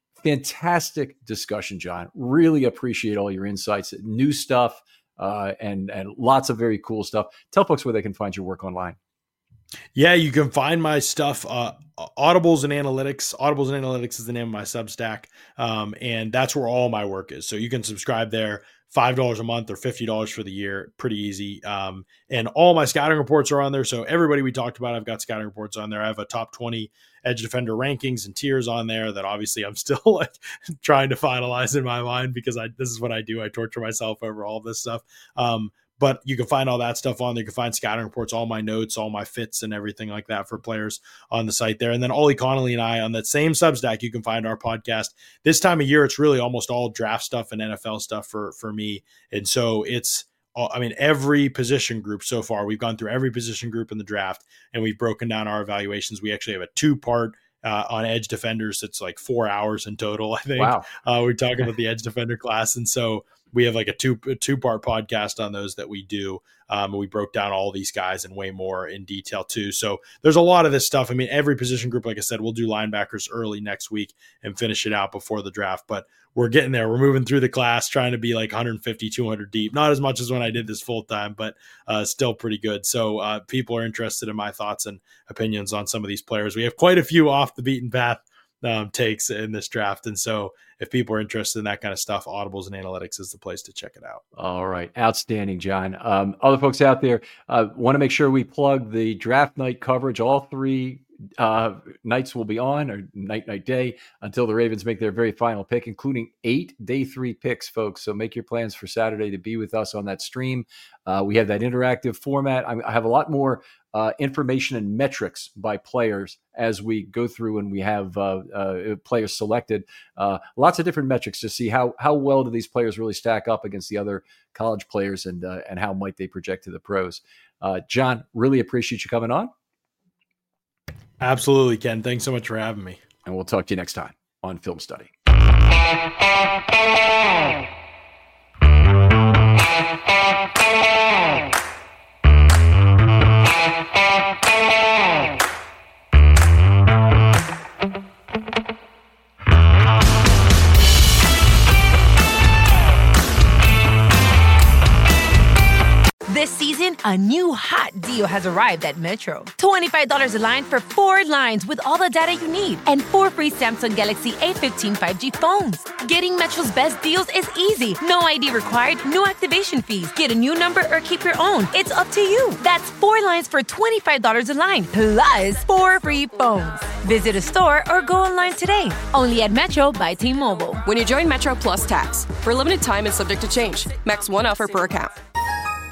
Fantastic discussion, John. Really appreciate all your insights, new stuff, uh, and and lots of very cool stuff. Tell folks where they can find your work online. Yeah, you can find my stuff, uh, Audibles and Analytics. Audibles and Analytics is the name of my Substack, um, and that's where all my work is. So you can subscribe there, five dollars a month or fifty dollars for the year. Pretty easy. Um, and all my scouting reports are on there. So everybody we talked about, I've got scouting reports on there. I have a top twenty edge defender rankings and tiers on there that obviously I'm still like trying to finalize in my mind because I this is what I do. I torture myself over all this stuff. Um, But you can find all that stuff on there. You can find scouting reports, all my notes, all my fits and everything like that for players on the site there. And then Ollie Connolly and I on that same Substack, you can find our podcast. This time of year, it's really almost all draft stuff and N F L stuff for, for me. And so it's, I mean, every position group so far, we've gone through every position group in the draft and we've broken down our evaluations. We actually have a two part Uh, on edge defenders. It's like four hours in total, I think. Wow. Uh, we're talking about the edge defender class. And so we have like a two, a two part podcast on those that we do. Um, we broke down all these guys and way more in detail too. So there's a lot of this stuff. I mean, every position group, like I said, we'll do linebackers early next week and finish it out before the draft, but we're getting there. We're moving through the class, trying to be like one fifty, two hundred deep, not as much as when I did this full time, but uh, still pretty good. So uh, people are interested in my thoughts and opinions on some of these players. We have quite a few off the beaten path um, takes in this draft. And so if people are interested in that kind of stuff, Audibles and Analytics is the place to check it out. All right. Outstanding, John. Um, other folks out there uh, want to make sure we plug the draft night coverage. All three uh, nights will be on, or night, night, day, until the Ravens make their very final pick, including eight day three picks, folks. So make your plans for Saturday to be with us on that stream. Uh, we have that interactive format. I, I have a lot more uh, information and metrics by players as we go through and we have uh, uh, players selected. Uh, lots of different metrics to see how how well do these players really stack up against the other college players, and uh, and how might they project to the pros. Uh, John, really appreciate you coming on. Absolutely, Ken. Thanks so much for having me. And we'll talk to you next time on Film Study. This season, a new hot deal has arrived at Metro. twenty-five dollars a line for four lines with all the data you need and four free Samsung Galaxy A fifteen five G phones. Getting Metro's best deals is easy. No I D required, no activation fees. Get a new number or keep your own. It's up to you. That's four lines for twenty-five dollars a line, plus four free phones. Visit a store or go online today. Only at Metro by T-Mobile. When you join Metro Plus Tax, for a limited time and subject to change. Max one offer per account.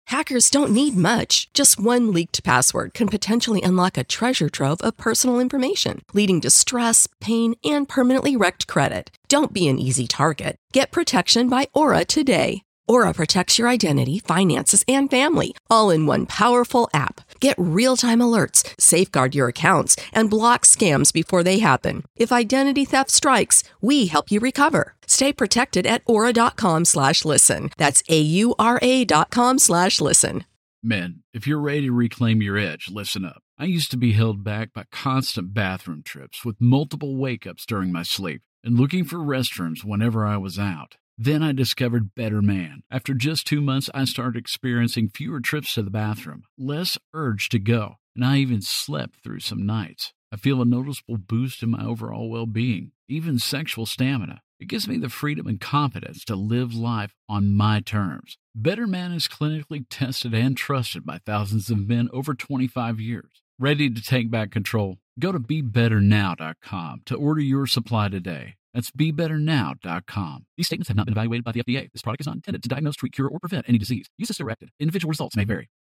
Hackers don't need much. Just one leaked password can potentially unlock a treasure trove of personal information, leading to stress, pain, and permanently wrecked credit. Don't be an easy target. Get protection by Aura today. Aura protects your identity, finances, and family, all in one powerful app. Get real-time alerts, safeguard your accounts, and block scams before they happen. If identity theft strikes, we help you recover. Stay protected at aura.com slash listen. That's A-U-R-A dot com slash listen. Men, if you're ready to reclaim your edge, listen up. I used to be held back by constant bathroom trips with multiple wake-ups during my sleep and looking for restrooms whenever I was out. Then I discovered Better Man. After just two months, I started experiencing fewer trips to the bathroom, less urge to go, and I even slept through some nights. I feel a noticeable boost in my overall well-being, even sexual stamina. It gives me the freedom and confidence to live life on my terms. Better Man is clinically tested and trusted by thousands of men over twenty-five years. Ready to take back control? Go to be better now dot com to order your supply today. That's be better now dot com. These statements have not been evaluated by the F D A. This product is not intended to diagnose, treat, cure, or prevent any disease. Use as directed. Individual results may vary.